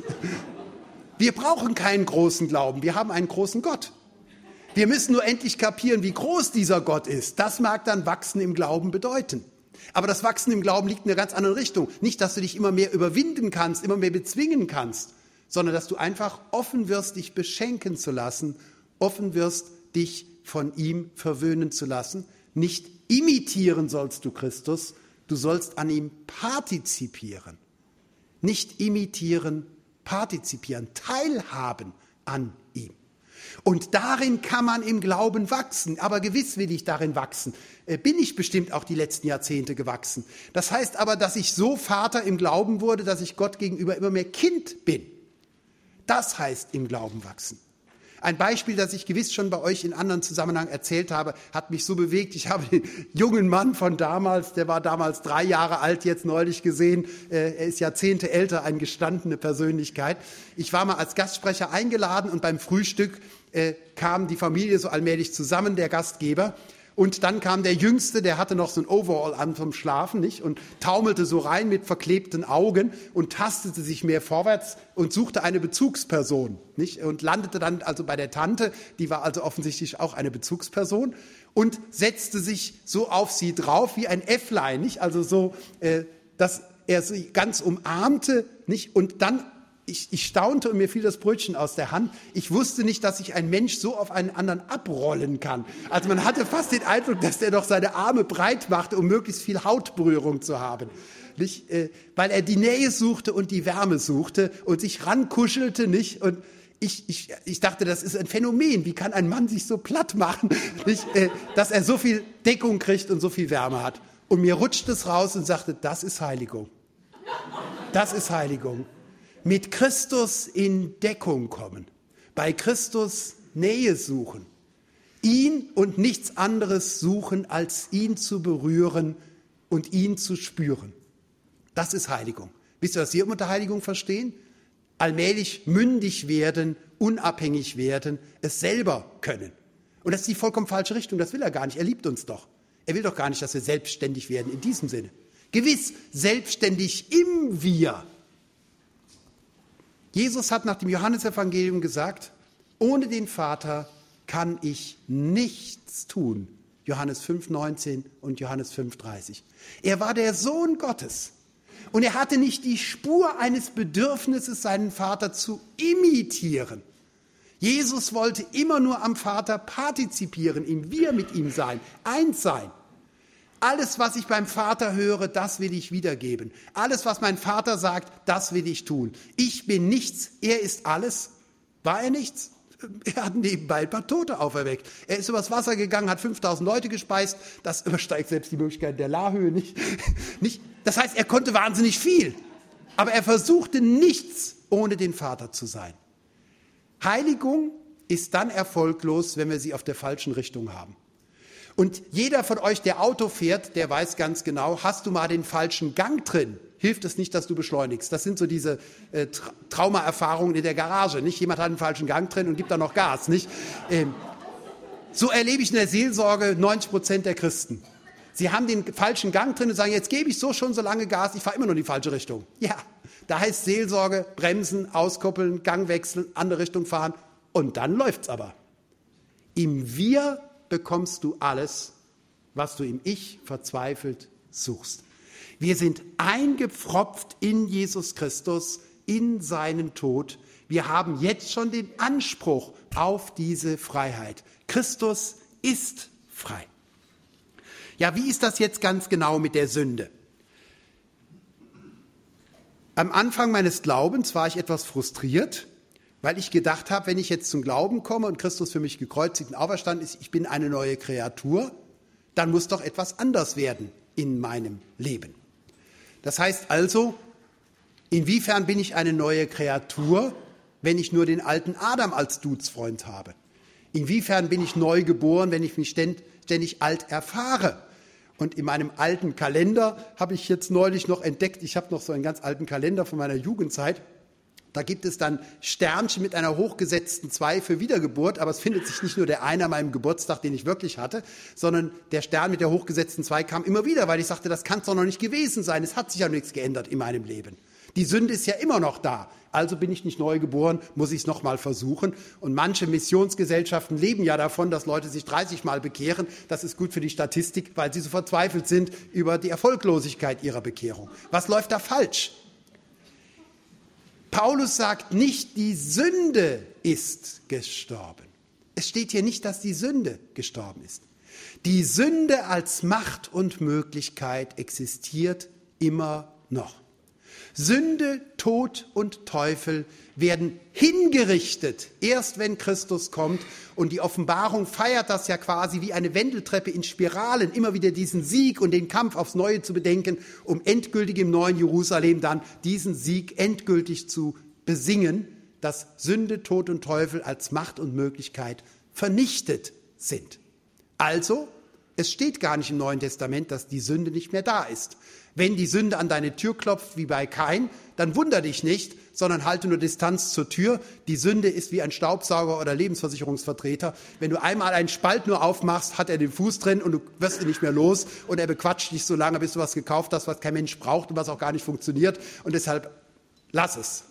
Wir brauchen keinen großen Glauben, wir haben einen großen Gott. Wir müssen nur endlich kapieren, wie groß dieser Gott ist. Das mag dann Wachsen im Glauben bedeuten. Aber das Wachsen im Glauben liegt in einer ganz anderen Richtung. Nicht, dass du dich immer mehr überwinden kannst, immer mehr bezwingen kannst, sondern dass du einfach offen wirst, dich beschenken zu lassen, offen wirst, dich von ihm verwöhnen zu lassen. Nicht imitieren sollst du Christus, du sollst an ihm partizipieren. Nicht imitieren, partizipieren, teilhaben an ihm. Und darin kann man im Glauben wachsen, aber gewiss will ich darin wachsen. Bin ich bestimmt auch die letzten Jahrzehnte gewachsen. Das heißt aber, dass ich so Vater im Glauben wurde, dass ich Gott gegenüber immer mehr Kind bin. Das heißt im Glauben wachsen. Ein Beispiel, das ich gewiss schon bei euch in anderen Zusammenhang erzählt habe, hat mich so bewegt. Ich habe den jungen Mann von damals, der war damals 3 Jahre alt, jetzt neulich gesehen. Er ist Jahrzehnte älter, eine gestandene Persönlichkeit. Ich war mal als Gastsprecher eingeladen und beim Frühstück kam die Familie so allmählich zusammen, der Gastgeber. Und dann kam der Jüngste, der hatte noch so ein Overall an vom Schlafen, nicht? Und taumelte so rein mit verklebten Augen und tastete sich mehr vorwärts und suchte eine Bezugsperson, nicht? Und landete dann also bei der Tante, die war also offensichtlich auch eine Bezugsperson und setzte sich so auf sie drauf wie ein Äfflein, nicht? Also so, dass er sie ganz umarmte, nicht? Und dann ich staunte und mir fiel das Brötchen aus der Hand. Ich wusste nicht, dass sich ein Mensch so auf einen anderen abrollen kann. Also man hatte fast den Eindruck, dass der doch seine Arme breit machte, um möglichst viel Hautberührung zu haben. Nicht? Weil er die Nähe suchte und die Wärme suchte und sich rankuschelte, nicht? Und ich dachte, das ist ein Phänomen. Wie kann ein Mann sich so platt machen, nicht? Dass er so viel Deckung kriegt und so viel Wärme hat? Und mir rutschte es raus und sagte, das ist Heiligung. Das ist Heiligung. Mit Christus in Deckung kommen, bei Christus Nähe suchen, ihn und nichts anderes suchen, als ihn zu berühren und ihn zu spüren. Das ist Heiligung. Wisst ihr, was wir unter Heiligung verstehen? Allmählich mündig werden, unabhängig werden, es selber können. Und das ist die vollkommen falsche Richtung, das will er gar nicht, er liebt uns doch. Er will doch gar nicht, dass wir selbstständig werden in diesem Sinne. Gewiss, selbstständig im Wir. Jesus hat nach dem Johannesevangelium gesagt, ohne den Vater kann ich nichts tun, Johannes 5,19 und Johannes 5,30. Er war der Sohn Gottes. Und er hatte nicht die Spur eines Bedürfnisses, seinen Vater zu imitieren. Jesus wollte immer nur am Vater partizipieren, ihm wir mit ihm sein, eins sein. Alles, was ich beim Vater höre, das will ich wiedergeben. Alles, was mein Vater sagt, das will ich tun. Ich bin nichts, er ist alles. War er nichts? Er hat nebenbei ein paar Tote auferweckt. Er ist übers Wasser gegangen, hat 5000 Leute gespeist. Das übersteigt selbst die Möglichkeit der Lahöhe nicht. Das heißt, er konnte wahnsinnig viel. Aber er versuchte nichts, ohne den Vater zu sein. Heiligung ist dann erfolglos, wenn wir sie auf der falschen Richtung haben. Und jeder von euch, der Auto fährt, der weiß ganz genau, hast du mal den falschen Gang drin, hilft es nicht, dass du beschleunigst. Das sind so diese Traumaerfahrungen in der Garage. Nicht jemand hat einen falschen Gang drin und gibt dann noch Gas. Nicht? So erlebe ich in der Seelsorge 90% der Christen. Sie haben den falschen Gang drin und sagen, jetzt gebe ich so schon so lange Gas, ich fahre immer noch in die falsche Richtung. Ja, da heißt Seelsorge, bremsen, auskoppeln, Gang wechseln, andere Richtung fahren und dann läuft's aber. Im Wir bekommst du alles, was du im Ich verzweifelt suchst. Wir sind eingepfropft in Jesus Christus, in seinen Tod. Wir haben jetzt schon den Anspruch auf diese Freiheit. Christus ist frei. Ja, wie ist das jetzt ganz genau mit der Sünde? Am Anfang meines Glaubens war ich etwas frustriert, weil ich gedacht habe, wenn ich jetzt zum Glauben komme und Christus für mich gekreuzigt und auferstanden ist, ich bin eine neue Kreatur, dann muss doch etwas anders werden in meinem Leben. Das heißt also, inwiefern bin ich eine neue Kreatur, wenn ich nur den alten Adam als Dudesfreund habe? Inwiefern bin ich neu geboren, wenn ich mich ständig alt erfahre? Und in meinem alten Kalender habe ich jetzt neulich noch entdeckt, ich habe noch so einen ganz alten Kalender von meiner Jugendzeit, da gibt es dann Sternchen mit einer hochgesetzten 2 für Wiedergeburt, aber es findet sich nicht nur der eine an meinem Geburtstag, den ich wirklich hatte, sondern der Stern mit der hochgesetzten 2 kam immer wieder, weil ich sagte, das kann es doch noch nicht gewesen sein, es hat sich ja nichts geändert in meinem Leben. Die Sünde ist ja immer noch da, also bin ich nicht neu geboren, muss ich es nochmal versuchen. Und manche Missionsgesellschaften leben ja davon, dass Leute sich 30 Mal bekehren. Das ist gut für die Statistik, weil sie so verzweifelt sind über die Erfolglosigkeit ihrer Bekehrung. Was läuft da falsch? Paulus sagt nicht, die Sünde ist gestorben. Es steht hier nicht, dass die Sünde gestorben ist. Die Sünde als Macht und Möglichkeit existiert immer noch. Sünde, Tod und Teufel werden hingerichtet, erst wenn Christus kommt. Und die Offenbarung feiert das ja quasi wie eine Wendeltreppe in Spiralen, immer wieder diesen Sieg und den Kampf aufs Neue zu bedenken, um endgültig im neuen Jerusalem dann diesen Sieg endgültig zu besingen, dass Sünde, Tod und Teufel als Macht und Möglichkeit vernichtet sind. Also, es steht gar nicht im Neuen Testament, dass die Sünde nicht mehr da ist. Wenn die Sünde an deine Tür klopft, wie bei Kain, dann wunder dich nicht, sondern halte nur Distanz zur Tür. Die Sünde ist wie ein Staubsauger oder Lebensversicherungsvertreter. Wenn du einmal einen Spalt nur aufmachst, hat er den Fuß drin und du wirst ihn nicht mehr los und er bequatscht dich so lange, bis du was gekauft hast, was kein Mensch braucht und was auch gar nicht funktioniert. Und deshalb lass es.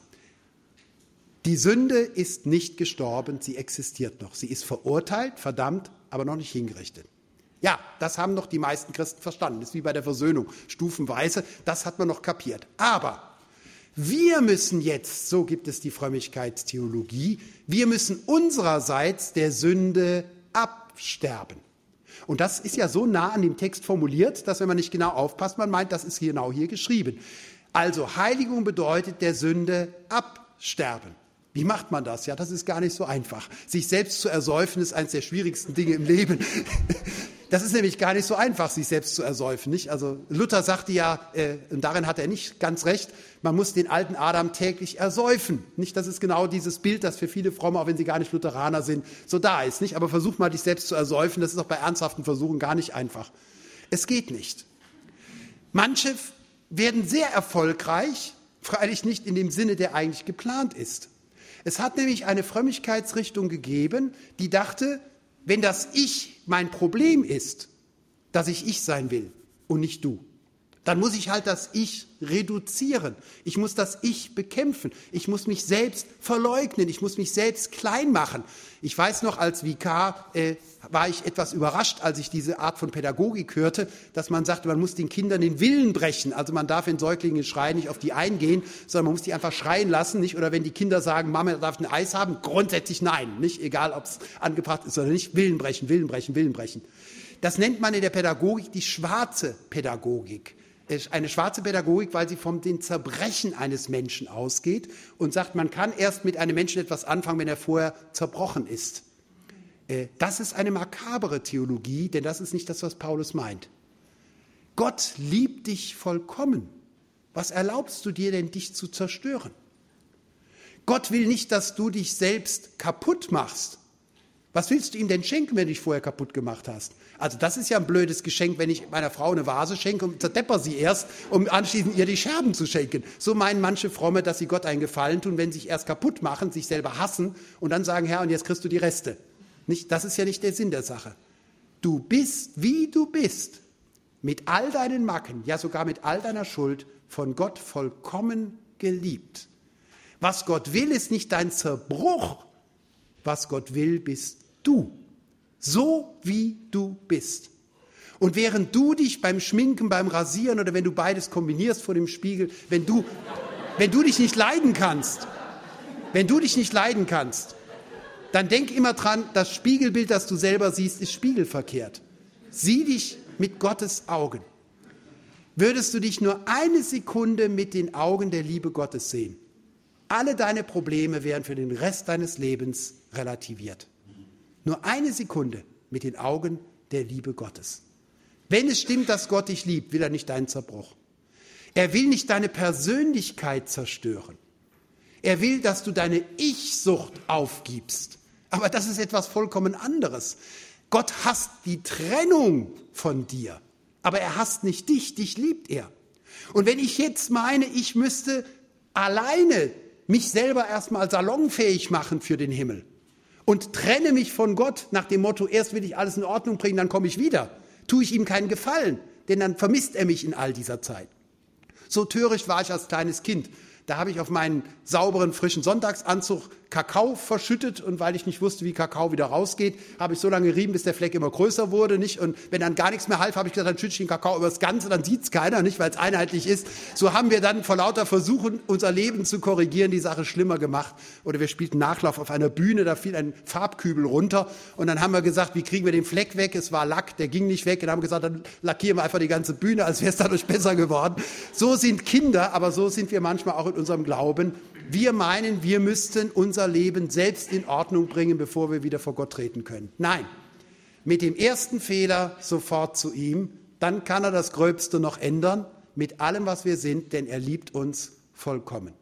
Die Sünde ist nicht gestorben, sie existiert noch. Sie ist verurteilt, verdammt, aber noch nicht hingerichtet. Ja, das haben noch die meisten Christen verstanden. Das ist wie bei der Versöhnung, stufenweise. Das hat man noch kapiert. Aber wir müssen jetzt, so gibt es die Frömmigkeitstheologie, wir müssen unsererseits der Sünde absterben. Und das ist ja so nah an dem Text formuliert, dass wenn man nicht genau aufpasst, man meint, das ist genau hier geschrieben. Also Heiligung bedeutet der Sünde absterben. Wie macht man das? Ja, das ist gar nicht so einfach. Sich selbst zu ersäufen ist eines der schwierigsten Dinge im Leben. Das ist nämlich gar nicht so einfach, sich selbst zu ersäufen. Nicht? Also Luther sagte ja, und darin hat er nicht ganz recht, man muss den alten Adam täglich ersäufen. Nicht? Das ist genau dieses Bild, das für viele Fromme, auch wenn sie gar nicht Lutheraner sind, so da ist. Nicht? Aber versuch mal, dich selbst zu ersäufen. Das ist auch bei ernsthaften Versuchen gar nicht einfach. Es geht nicht. Manche werden sehr erfolgreich, freilich nicht in dem Sinne, der eigentlich geplant ist. Es hat nämlich eine Frömmigkeitsrichtung gegeben, die dachte, wenn das Ich mein Problem ist, dass ich sein will und nicht du, dann muss ich halt das Ich reduzieren. Ich muss das Ich bekämpfen. Ich muss mich selbst verleugnen. Ich muss mich selbst klein machen. Ich weiß noch, als Vikar war ich etwas überrascht, als ich diese Art von Pädagogik hörte, dass man sagte, man muss den Kindern den Willen brechen. Also man darf, wenn Säuglinge schreien, nicht auf die eingehen, sondern man muss die einfach schreien lassen. Nicht? Oder wenn die Kinder sagen, Mama darf ein Eis haben, grundsätzlich nein. Nicht? Egal, ob es angebracht ist oder nicht. Willen brechen, Willen brechen, Willen brechen. Das nennt man in der Pädagogik die schwarze Pädagogik. Eine schwarze Pädagogik, weil sie vom den Zerbrechen eines Menschen ausgeht und sagt, man kann erst mit einem Menschen etwas anfangen, wenn er vorher zerbrochen ist. Das ist eine makabere Theologie, denn das ist nicht das, was Paulus meint. Gott liebt dich vollkommen. Was erlaubst du dir denn, dich zu zerstören? Gott will nicht, dass du dich selbst kaputt machst. Was willst du ihm denn schenken, wenn du dich vorher kaputt gemacht hast? Also das ist ja ein blödes Geschenk, wenn ich meiner Frau eine Vase schenke und zerdepper sie erst, um anschließend ihr die Scherben zu schenken. So meinen manche Fromme, dass sie Gott einen Gefallen tun, wenn sie sich erst kaputt machen, sich selber hassen und dann sagen, Herr, und jetzt kriegst du die Reste. Nicht, das ist ja nicht der Sinn der Sache. Du bist, wie du bist, mit all deinen Macken, ja sogar mit all deiner Schuld, von Gott vollkommen geliebt. Was Gott will, ist nicht dein Zerbruch. Was Gott will, bist du. So wie du bist. Und während du dich beim Schminken, beim Rasieren oder wenn du beides kombinierst vor dem Spiegel, wenn du dich nicht leiden kannst, dann denk immer dran, das Spiegelbild, das du selber siehst, ist spiegelverkehrt. Sieh dich mit Gottes Augen. Würdest du dich nur eine Sekunde mit den Augen der Liebe Gottes sehen, alle deine Probleme wären für den Rest deines Lebens relativiert. Nur eine Sekunde mit den Augen der Liebe Gottes. Wenn es stimmt, dass Gott dich liebt, will er nicht deinen Zerbruch. Er will nicht deine Persönlichkeit zerstören. Er will, dass du deine Ich-Sucht aufgibst. Aber das ist etwas vollkommen anderes. Gott hasst die Trennung von dir. Aber er hasst nicht dich, dich liebt er. Und wenn ich jetzt meine, ich müsste alleine mich selber erstmal salonfähig machen für den Himmel und trenne mich von Gott nach dem Motto, erst will ich alles in Ordnung bringen, dann komme ich wieder, tue ich ihm keinen Gefallen, denn dann vermisst er mich in all dieser Zeit. So töricht war ich als kleines Kind. Da habe ich auf meinen sauberen, frischen Sonntagsanzug Kakao verschüttet und weil ich nicht wusste, wie Kakao wieder rausgeht, habe ich so lange gerieben, bis der Fleck immer größer wurde. Nicht? Und wenn dann gar nichts mehr half, habe ich gesagt, dann schütte ich den Kakao über das Ganze, dann sieht es keiner, nicht, weil es einheitlich ist. So haben wir dann vor lauter Versuchen, unser Leben zu korrigieren, die Sache schlimmer gemacht. Oder wir spielten Nachlauf auf einer Bühne, da fiel ein Farbkübel runter und dann haben wir gesagt, wie kriegen wir den Fleck weg? Es war Lack, der ging nicht weg. Und dann haben wir gesagt, dann lackieren wir einfach die ganze Bühne, als wäre es dadurch besser geworden. So sind Kinder, aber so sind wir manchmal auch in unserem Glauben. Wir meinen, wir müssten unser Leben selbst in Ordnung bringen, bevor wir wieder vor Gott treten können. Nein, mit dem ersten Fehler sofort zu ihm, dann kann er das Gröbste noch ändern, mit allem, was wir sind, denn er liebt uns vollkommen.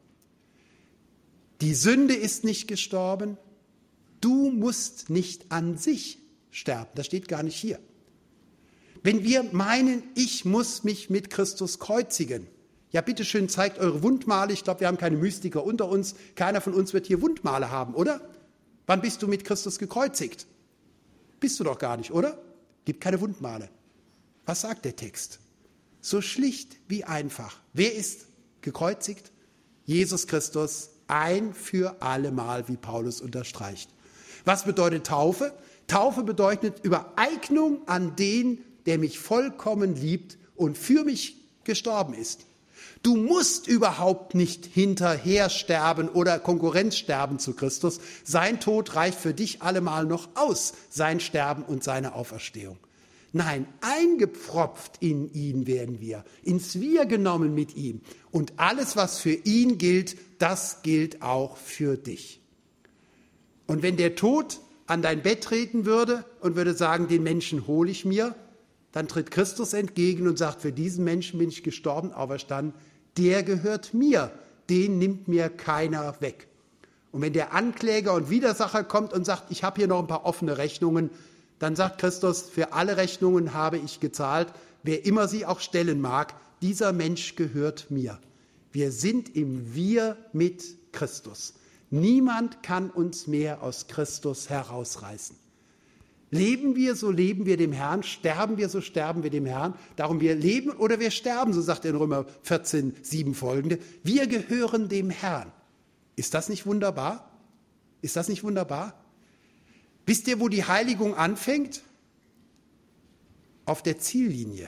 Die Sünde ist nicht gestorben, du musst nicht an sich sterben, das steht gar nicht hier. Wenn wir meinen, ich muss mich mit Christus kreuzigen, ja, bitteschön, zeigt eure Wundmale. Ich glaube, wir haben keine Mystiker unter uns. Keiner von uns wird hier Wundmale haben, oder? Wann bist du mit Christus gekreuzigt? Bist du doch gar nicht, oder? Gibt keine Wundmale. Was sagt der Text? So schlicht wie einfach. Wer ist gekreuzigt? Jesus Christus, ein für alle Mal, wie Paulus unterstreicht. Was bedeutet Taufe? Taufe bedeutet Übereignung an den, der mich vollkommen liebt und für mich gestorben ist. Du musst überhaupt nicht hinterher sterben oder Konkurrenz sterben zu Christus. Sein Tod reicht für dich allemal noch aus, sein Sterben und seine Auferstehung. Nein, eingepfropft in ihn werden wir, ins Wir genommen mit ihm. Und alles, was für ihn gilt, das gilt auch für dich. Und wenn der Tod an dein Bett treten würde und würde sagen, den Menschen hole ich mir, dann tritt Christus entgegen und sagt, für diesen Menschen bin ich gestorben, auferstanden, der gehört mir, den nimmt mir keiner weg. Und wenn der Ankläger und Widersacher kommt und sagt, ich habe hier noch ein paar offene Rechnungen, dann sagt Christus, für alle Rechnungen habe ich gezahlt, wer immer sie auch stellen mag, dieser Mensch gehört mir. Wir sind im Wir mit Christus. Niemand kann uns mehr aus Christus herausreißen. Leben wir, so leben wir dem Herrn. Sterben wir, so sterben wir dem Herrn. Darum wir leben oder wir sterben, so sagt er in Römer 14, 7 folgende. Wir gehören dem Herrn. Ist das nicht wunderbar? Ist das nicht wunderbar? Wisst ihr, wo die Heiligung anfängt? Auf der Ziellinie.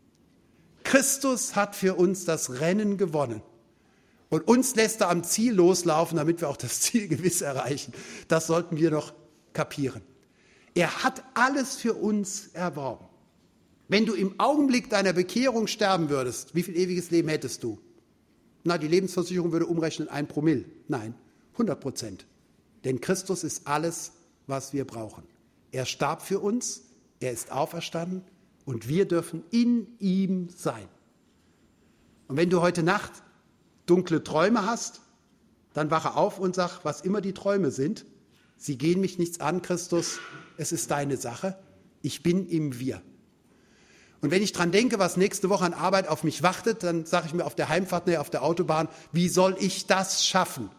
Christus hat für uns das Rennen gewonnen. Und uns lässt er am Ziel loslaufen, damit wir auch das Ziel gewiss erreichen. Das sollten wir noch kapieren. Er hat alles für uns erworben. Wenn du im Augenblick deiner Bekehrung sterben würdest, wie viel ewiges Leben hättest du? Na, die Lebensversicherung würde umrechnen 1 Promille. Nein, 100%. Denn Christus ist alles, was wir brauchen. Er starb für uns, er ist auferstanden und wir dürfen in ihm sein. Und wenn du heute Nacht dunkle Träume hast, dann wache auf und sag, was immer die Träume sind, sie gehen mich nichts an, Christus, es ist deine Sache, ich bin im Wir. Und wenn ich dran denke, was nächste Woche an Arbeit auf mich wartet, dann sage ich mir auf der Heimfahrt auf der Autobahn, wie soll ich das schaffen?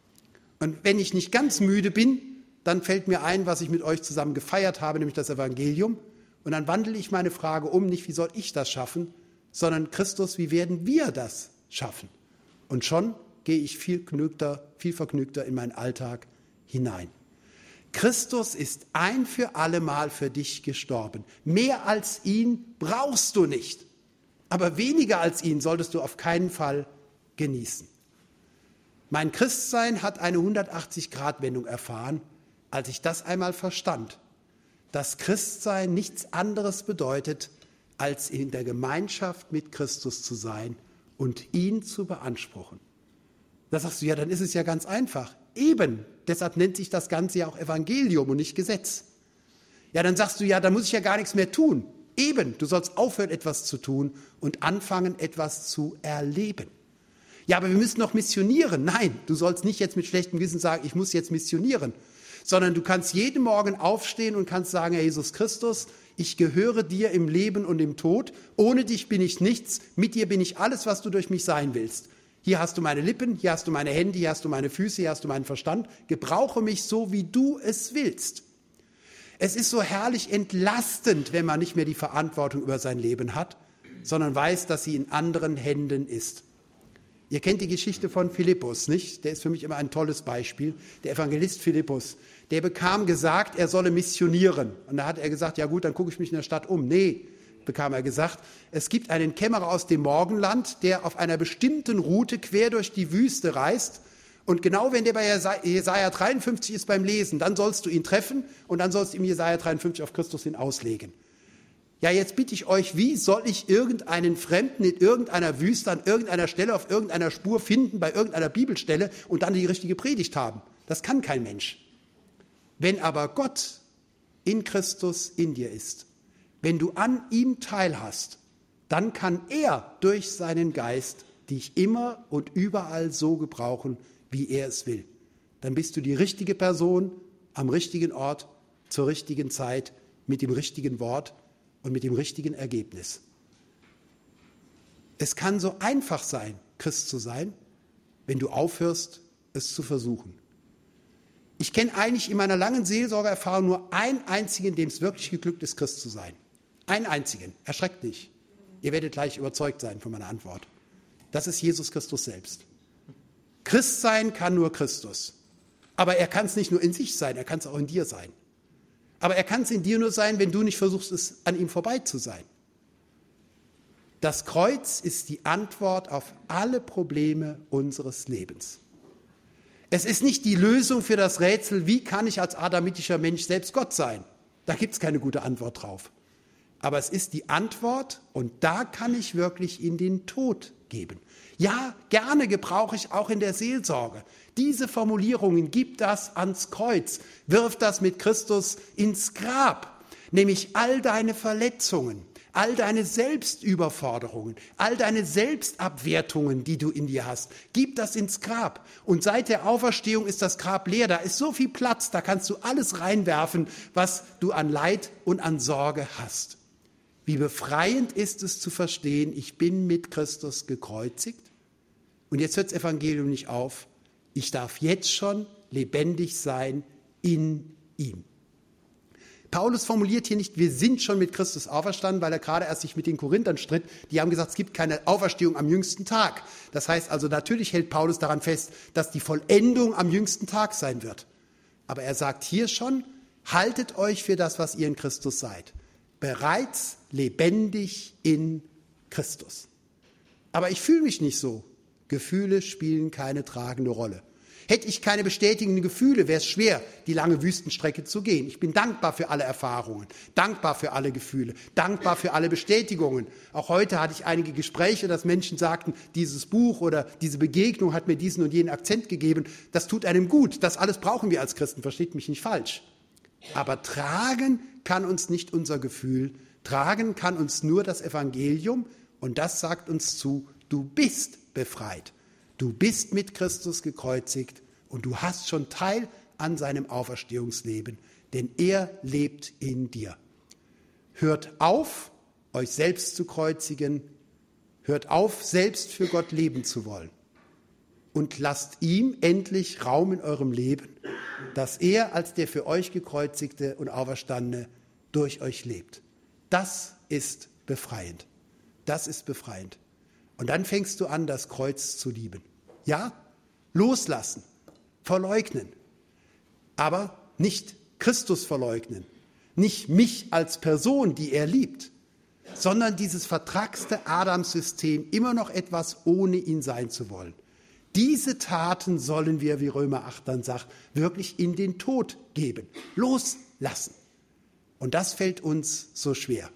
Und wenn ich nicht ganz müde bin, dann fällt mir ein, was ich mit euch zusammen gefeiert habe, nämlich das Evangelium. Und dann wandle ich meine Frage um, nicht wie soll ich das schaffen, sondern Christus, wie werden wir das schaffen? Und schon gehe ich viel vergnügter in meinen Alltag hinein. Christus ist ein für alle Mal für dich gestorben. Mehr als ihn brauchst du nicht. Aber weniger als ihn solltest du auf keinen Fall genießen. Mein Christsein hat eine 180-Grad-Wendung erfahren, als ich das einmal verstand, dass Christsein nichts anderes bedeutet, als in der Gemeinschaft mit Christus zu sein und ihn zu beanspruchen. Da sagst du, ja, dann ist es ja ganz einfach. Eben, deshalb nennt sich das Ganze ja auch Evangelium und nicht Gesetz. Ja, dann sagst du, ja, da muss ich ja gar nichts mehr tun. Eben, du sollst aufhören, etwas zu tun und anfangen, etwas zu erleben. Ja, aber wir müssen noch missionieren. Nein, du sollst nicht jetzt mit schlechtem Gewissen sagen, ich muss jetzt missionieren, sondern du kannst jeden Morgen aufstehen und kannst sagen, Herr Jesus Christus, ich gehöre dir im Leben und im Tod. Ohne dich bin ich nichts, mit dir bin ich alles, was du durch mich sein willst. Hier hast du meine Lippen, hier hast du meine Hände, hier hast du meine Füße, hier hast du meinen Verstand. Gebrauche mich so, wie du es willst. Es ist so herrlich entlastend, wenn man nicht mehr die Verantwortung über sein Leben hat, sondern weiß, dass sie in anderen Händen ist. Ihr kennt die Geschichte von Philippus, nicht? Der ist für mich immer ein tolles Beispiel. Der Evangelist Philippus, der bekam gesagt, er solle missionieren. Und da hat er gesagt, ja gut, dann gucke ich mich in der Stadt um. Nee, bekam er gesagt, es gibt einen Kämmerer aus dem Morgenland, der auf einer bestimmten Route quer durch die Wüste reist. Und genau wenn der bei Jesaja 53 ist beim Lesen, dann sollst du ihn treffen und dann sollst du ihm Jesaja 53 auf Christus hin auslegen. Ja, jetzt bitte ich euch, wie soll ich irgendeinen Fremden in irgendeiner Wüste, an irgendeiner Stelle, auf irgendeiner Spur finden, bei irgendeiner Bibelstelle und dann die richtige Predigt haben? Das kann kein Mensch. Wenn aber Gott in Christus in dir ist, wenn du an ihm teilhast, dann kann er durch seinen Geist dich immer und überall so gebrauchen, wie er es will. Dann bist du die richtige Person am richtigen Ort, zur richtigen Zeit, mit dem richtigen Wort und mit dem richtigen Ergebnis. Es kann so einfach sein, Christ zu sein, wenn du aufhörst, es zu versuchen. Ich kenne eigentlich in meiner langen Seelsorgeerfahrung nur einen einzigen, dem es wirklich geglückt ist, Christ zu sein. Einen einzigen. Erschreckt nicht. Ihr werdet gleich überzeugt sein von meiner Antwort. Das ist Jesus Christus selbst. Christ sein kann nur Christus. Aber er kann es nicht nur in sich sein, er kann es auch in dir sein. Aber er kann es in dir nur sein, wenn du nicht versuchst, es an ihm vorbei zu sein. Das Kreuz ist die Antwort auf alle Probleme unseres Lebens. Es ist nicht die Lösung für das Rätsel, wie kann ich als adamitischer Mensch selbst Gott sein? Da gibt es keine gute Antwort drauf. Aber es ist die Antwort und da kann ich wirklich in den Tod geben. Ja, gerne gebrauche ich auch in der Seelsorge. Diese Formulierungen, gib das ans Kreuz, wirf das mit Christus ins Grab, nämlich all deine Verletzungen, all deine Selbstüberforderungen, all deine Selbstabwertungen, die du in dir hast, gib das ins Grab. Und seit der Auferstehung ist das Grab leer, da ist so viel Platz, da kannst du alles reinwerfen, was du an Leid und an Sorge hast. Wie befreiend ist es zu verstehen, ich bin mit Christus gekreuzigt. Und jetzt hört das Evangelium nicht auf. Ich darf jetzt schon lebendig sein in ihm. Paulus formuliert hier nicht, wir sind schon mit Christus auferstanden, weil er gerade erst sich mit den Korinthern stritt. Die haben gesagt, es gibt keine Auferstehung am jüngsten Tag. Das heißt also, natürlich hält Paulus daran fest, dass die Vollendung am jüngsten Tag sein wird. Aber er sagt hier schon, haltet euch für das, was ihr in Christus seid. Bereits lebendig in Christus. Aber ich fühle mich nicht so. Gefühle spielen keine tragende Rolle. Hätte ich keine bestätigenden Gefühle, wäre es schwer, die lange Wüstenstrecke zu gehen. Ich bin dankbar für alle Erfahrungen, dankbar für alle Gefühle, dankbar für alle Bestätigungen. Auch heute hatte ich einige Gespräche, dass Menschen sagten, dieses Buch oder diese Begegnung hat mir diesen und jenen Akzent gegeben. Das tut einem gut. Das alles brauchen wir als Christen, versteht mich nicht falsch. Aber tragen kann uns nicht unser Gefühl, tragen kann uns nur das Evangelium und das sagt uns zu, du bist befreit. Du bist mit Christus gekreuzigt und du hast schon Teil an seinem Auferstehungsleben, denn er lebt in dir. Hört auf, euch selbst zu kreuzigen, hört auf, selbst für Gott leben zu wollen und lasst ihm endlich Raum in eurem Leben, dass er als der für euch gekreuzigte und Auferstandene durch euch lebt. Das ist befreiend. Das ist befreiend. Und dann fängst du an, das Kreuz zu lieben. Ja, loslassen, verleugnen, aber nicht Christus verleugnen, nicht mich als Person, die er liebt, sondern dieses vertrackste Adamssystem, immer noch etwas ohne ihn sein zu wollen. Diese Taten sollen wir, wie Römer 8 dann sagt, wirklich in den Tod geben, loslassen. Und das fällt uns so schwer.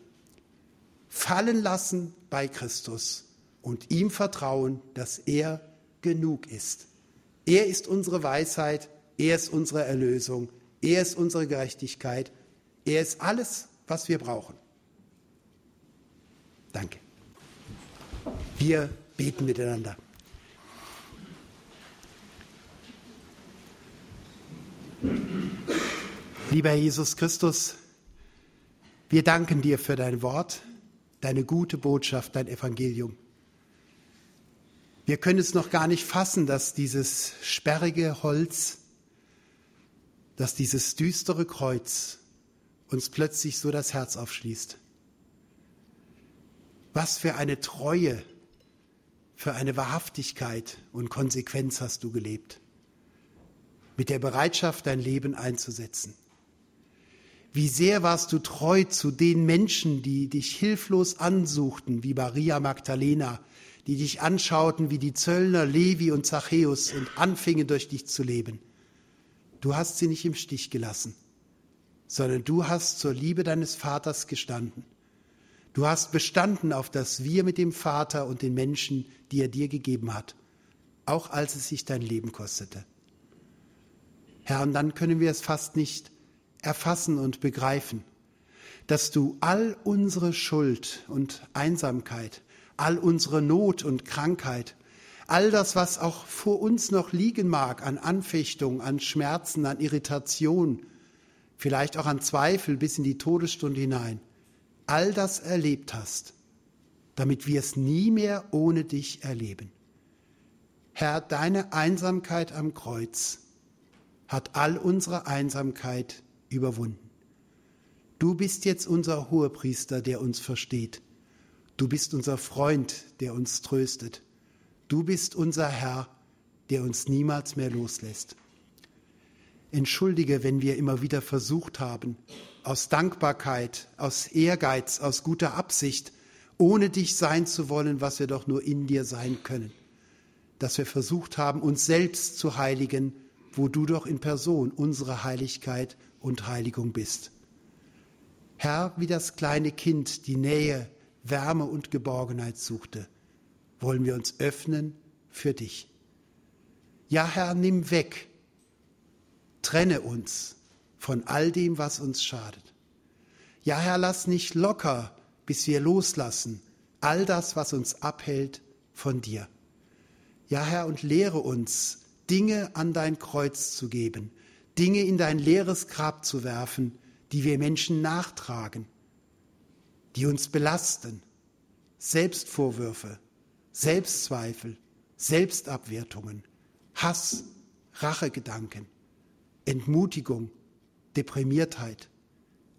Fallen lassen bei Christus und ihm vertrauen, dass er genug ist. Er ist unsere Weisheit, er ist unsere Erlösung, er ist unsere Gerechtigkeit, er ist alles, was wir brauchen. Danke. Wir beten miteinander. Lieber Herr Jesus Christus, wir danken dir für dein Wort, deine gute Botschaft, dein Evangelium. Wir können es noch gar nicht fassen, dass dieses sperrige Holz, dass dieses düstere Kreuz uns plötzlich so das Herz aufschließt. Was für eine Treue, für eine Wahrhaftigkeit und Konsequenz hast du gelebt, mit der Bereitschaft, dein Leben einzusetzen. Wie sehr warst du treu zu den Menschen, die dich hilflos ansuchten, wie Maria Magdalena, die dich anschauten wie die Zöllner Levi und Zachäus und anfingen, durch dich zu leben. Du hast sie nicht im Stich gelassen, sondern du hast zur Liebe deines Vaters gestanden. Du hast bestanden auf das Wir mit dem Vater und den Menschen, die er dir gegeben hat, auch als es sich dein Leben kostete. Herr, und dann können wir es fast nicht erfassen und begreifen, dass du all unsere Schuld und Einsamkeit, all unsere Not und Krankheit, all das, was auch vor uns noch liegen mag an Anfechtung, an Schmerzen, an Irritation, vielleicht auch an Zweifel bis in die Todesstunde hinein, all das erlebt hast, damit wir es nie mehr ohne dich erleben. Herr, deine Einsamkeit am Kreuz hat all unsere Einsamkeit überwunden. Du bist jetzt unser Hohepriester, der uns versteht. Du bist unser Freund, der uns tröstet. Du bist unser Herr, der uns niemals mehr loslässt. Entschuldige, wenn wir immer wieder versucht haben, aus Dankbarkeit, aus Ehrgeiz, aus guter Absicht, ohne dich sein zu wollen, was wir doch nur in dir sein können. Dass wir versucht haben, uns selbst zu heiligen, wo du doch in Person unsere Heiligkeit und Heiligung bist. Herr, wie das kleine Kind die Nähe, Wärme und Geborgenheit suchte, wollen wir uns öffnen für dich. Ja, Herr, nimm weg, trenne uns von all dem, was uns schadet. Ja, Herr, lass nicht locker, bis wir loslassen, all das, was uns abhält von dir. Ja, Herr, und lehre uns, Dinge an dein Kreuz zu geben, Dinge in dein leeres Grab zu werfen, die wir Menschen nachtragen, die uns belasten, Selbstvorwürfe, Selbstzweifel, Selbstabwertungen, Hass, Rachegedanken, Entmutigung, Deprimiertheit,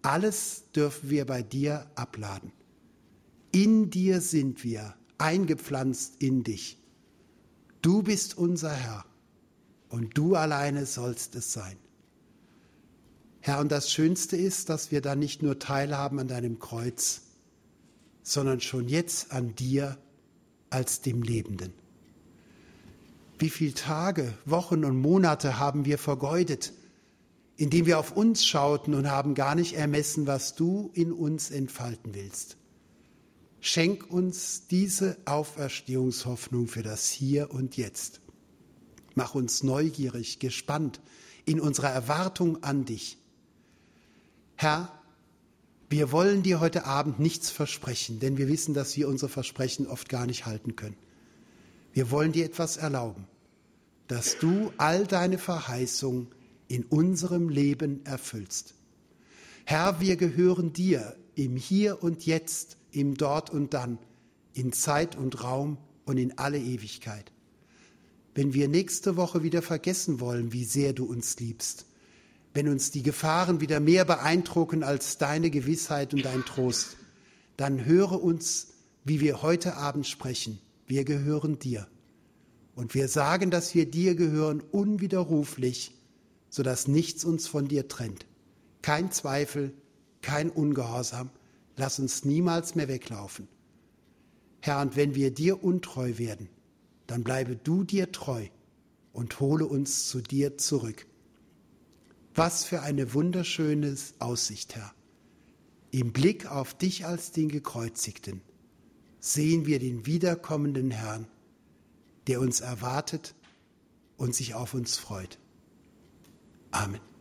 Alles dürfen wir bei dir abladen. In dir sind wir, eingepflanzt in dich. Du bist unser Herr und du alleine sollst es sein. Herr, und das Schönste ist, dass wir dann nicht nur teilhaben an deinem Kreuz, sondern schon jetzt an dir als dem Lebenden. Wie viele Tage, Wochen und Monate haben wir vergeudet, indem wir auf uns schauten und haben gar nicht ermessen, was du in uns entfalten willst. Schenk uns diese Auferstehungshoffnung für das Hier und Jetzt. Mach uns neugierig, gespannt in unserer Erwartung an dich. Herr, wir wollen dir heute Abend nichts versprechen, denn wir wissen, dass wir unsere Versprechen oft gar nicht halten können. Wir wollen dir etwas erlauben, dass du all deine Verheißungen in unserem Leben erfüllst. Herr, wir gehören dir im Hier und Jetzt, im Dort und Dann, in Zeit und Raum und in alle Ewigkeit. Wenn wir nächste Woche wieder vergessen wollen, wie sehr du uns liebst, wenn uns die Gefahren wieder mehr beeindrucken als deine Gewissheit und dein Trost, dann höre uns, wie wir heute Abend sprechen. Wir gehören dir. Und wir sagen, dass wir dir gehören, unwiderruflich, sodass nichts uns von dir trennt. Kein Zweifel, kein Ungehorsam. Lass uns niemals mehr weglaufen. Herr, und wenn wir dir untreu werden, dann bleibe du dir treu und hole uns zu dir zurück. Was für eine wunderschöne Aussicht, Herr. Im Blick auf dich als den Gekreuzigten sehen wir den wiederkommenden Herrn, der uns erwartet und sich auf uns freut. Amen.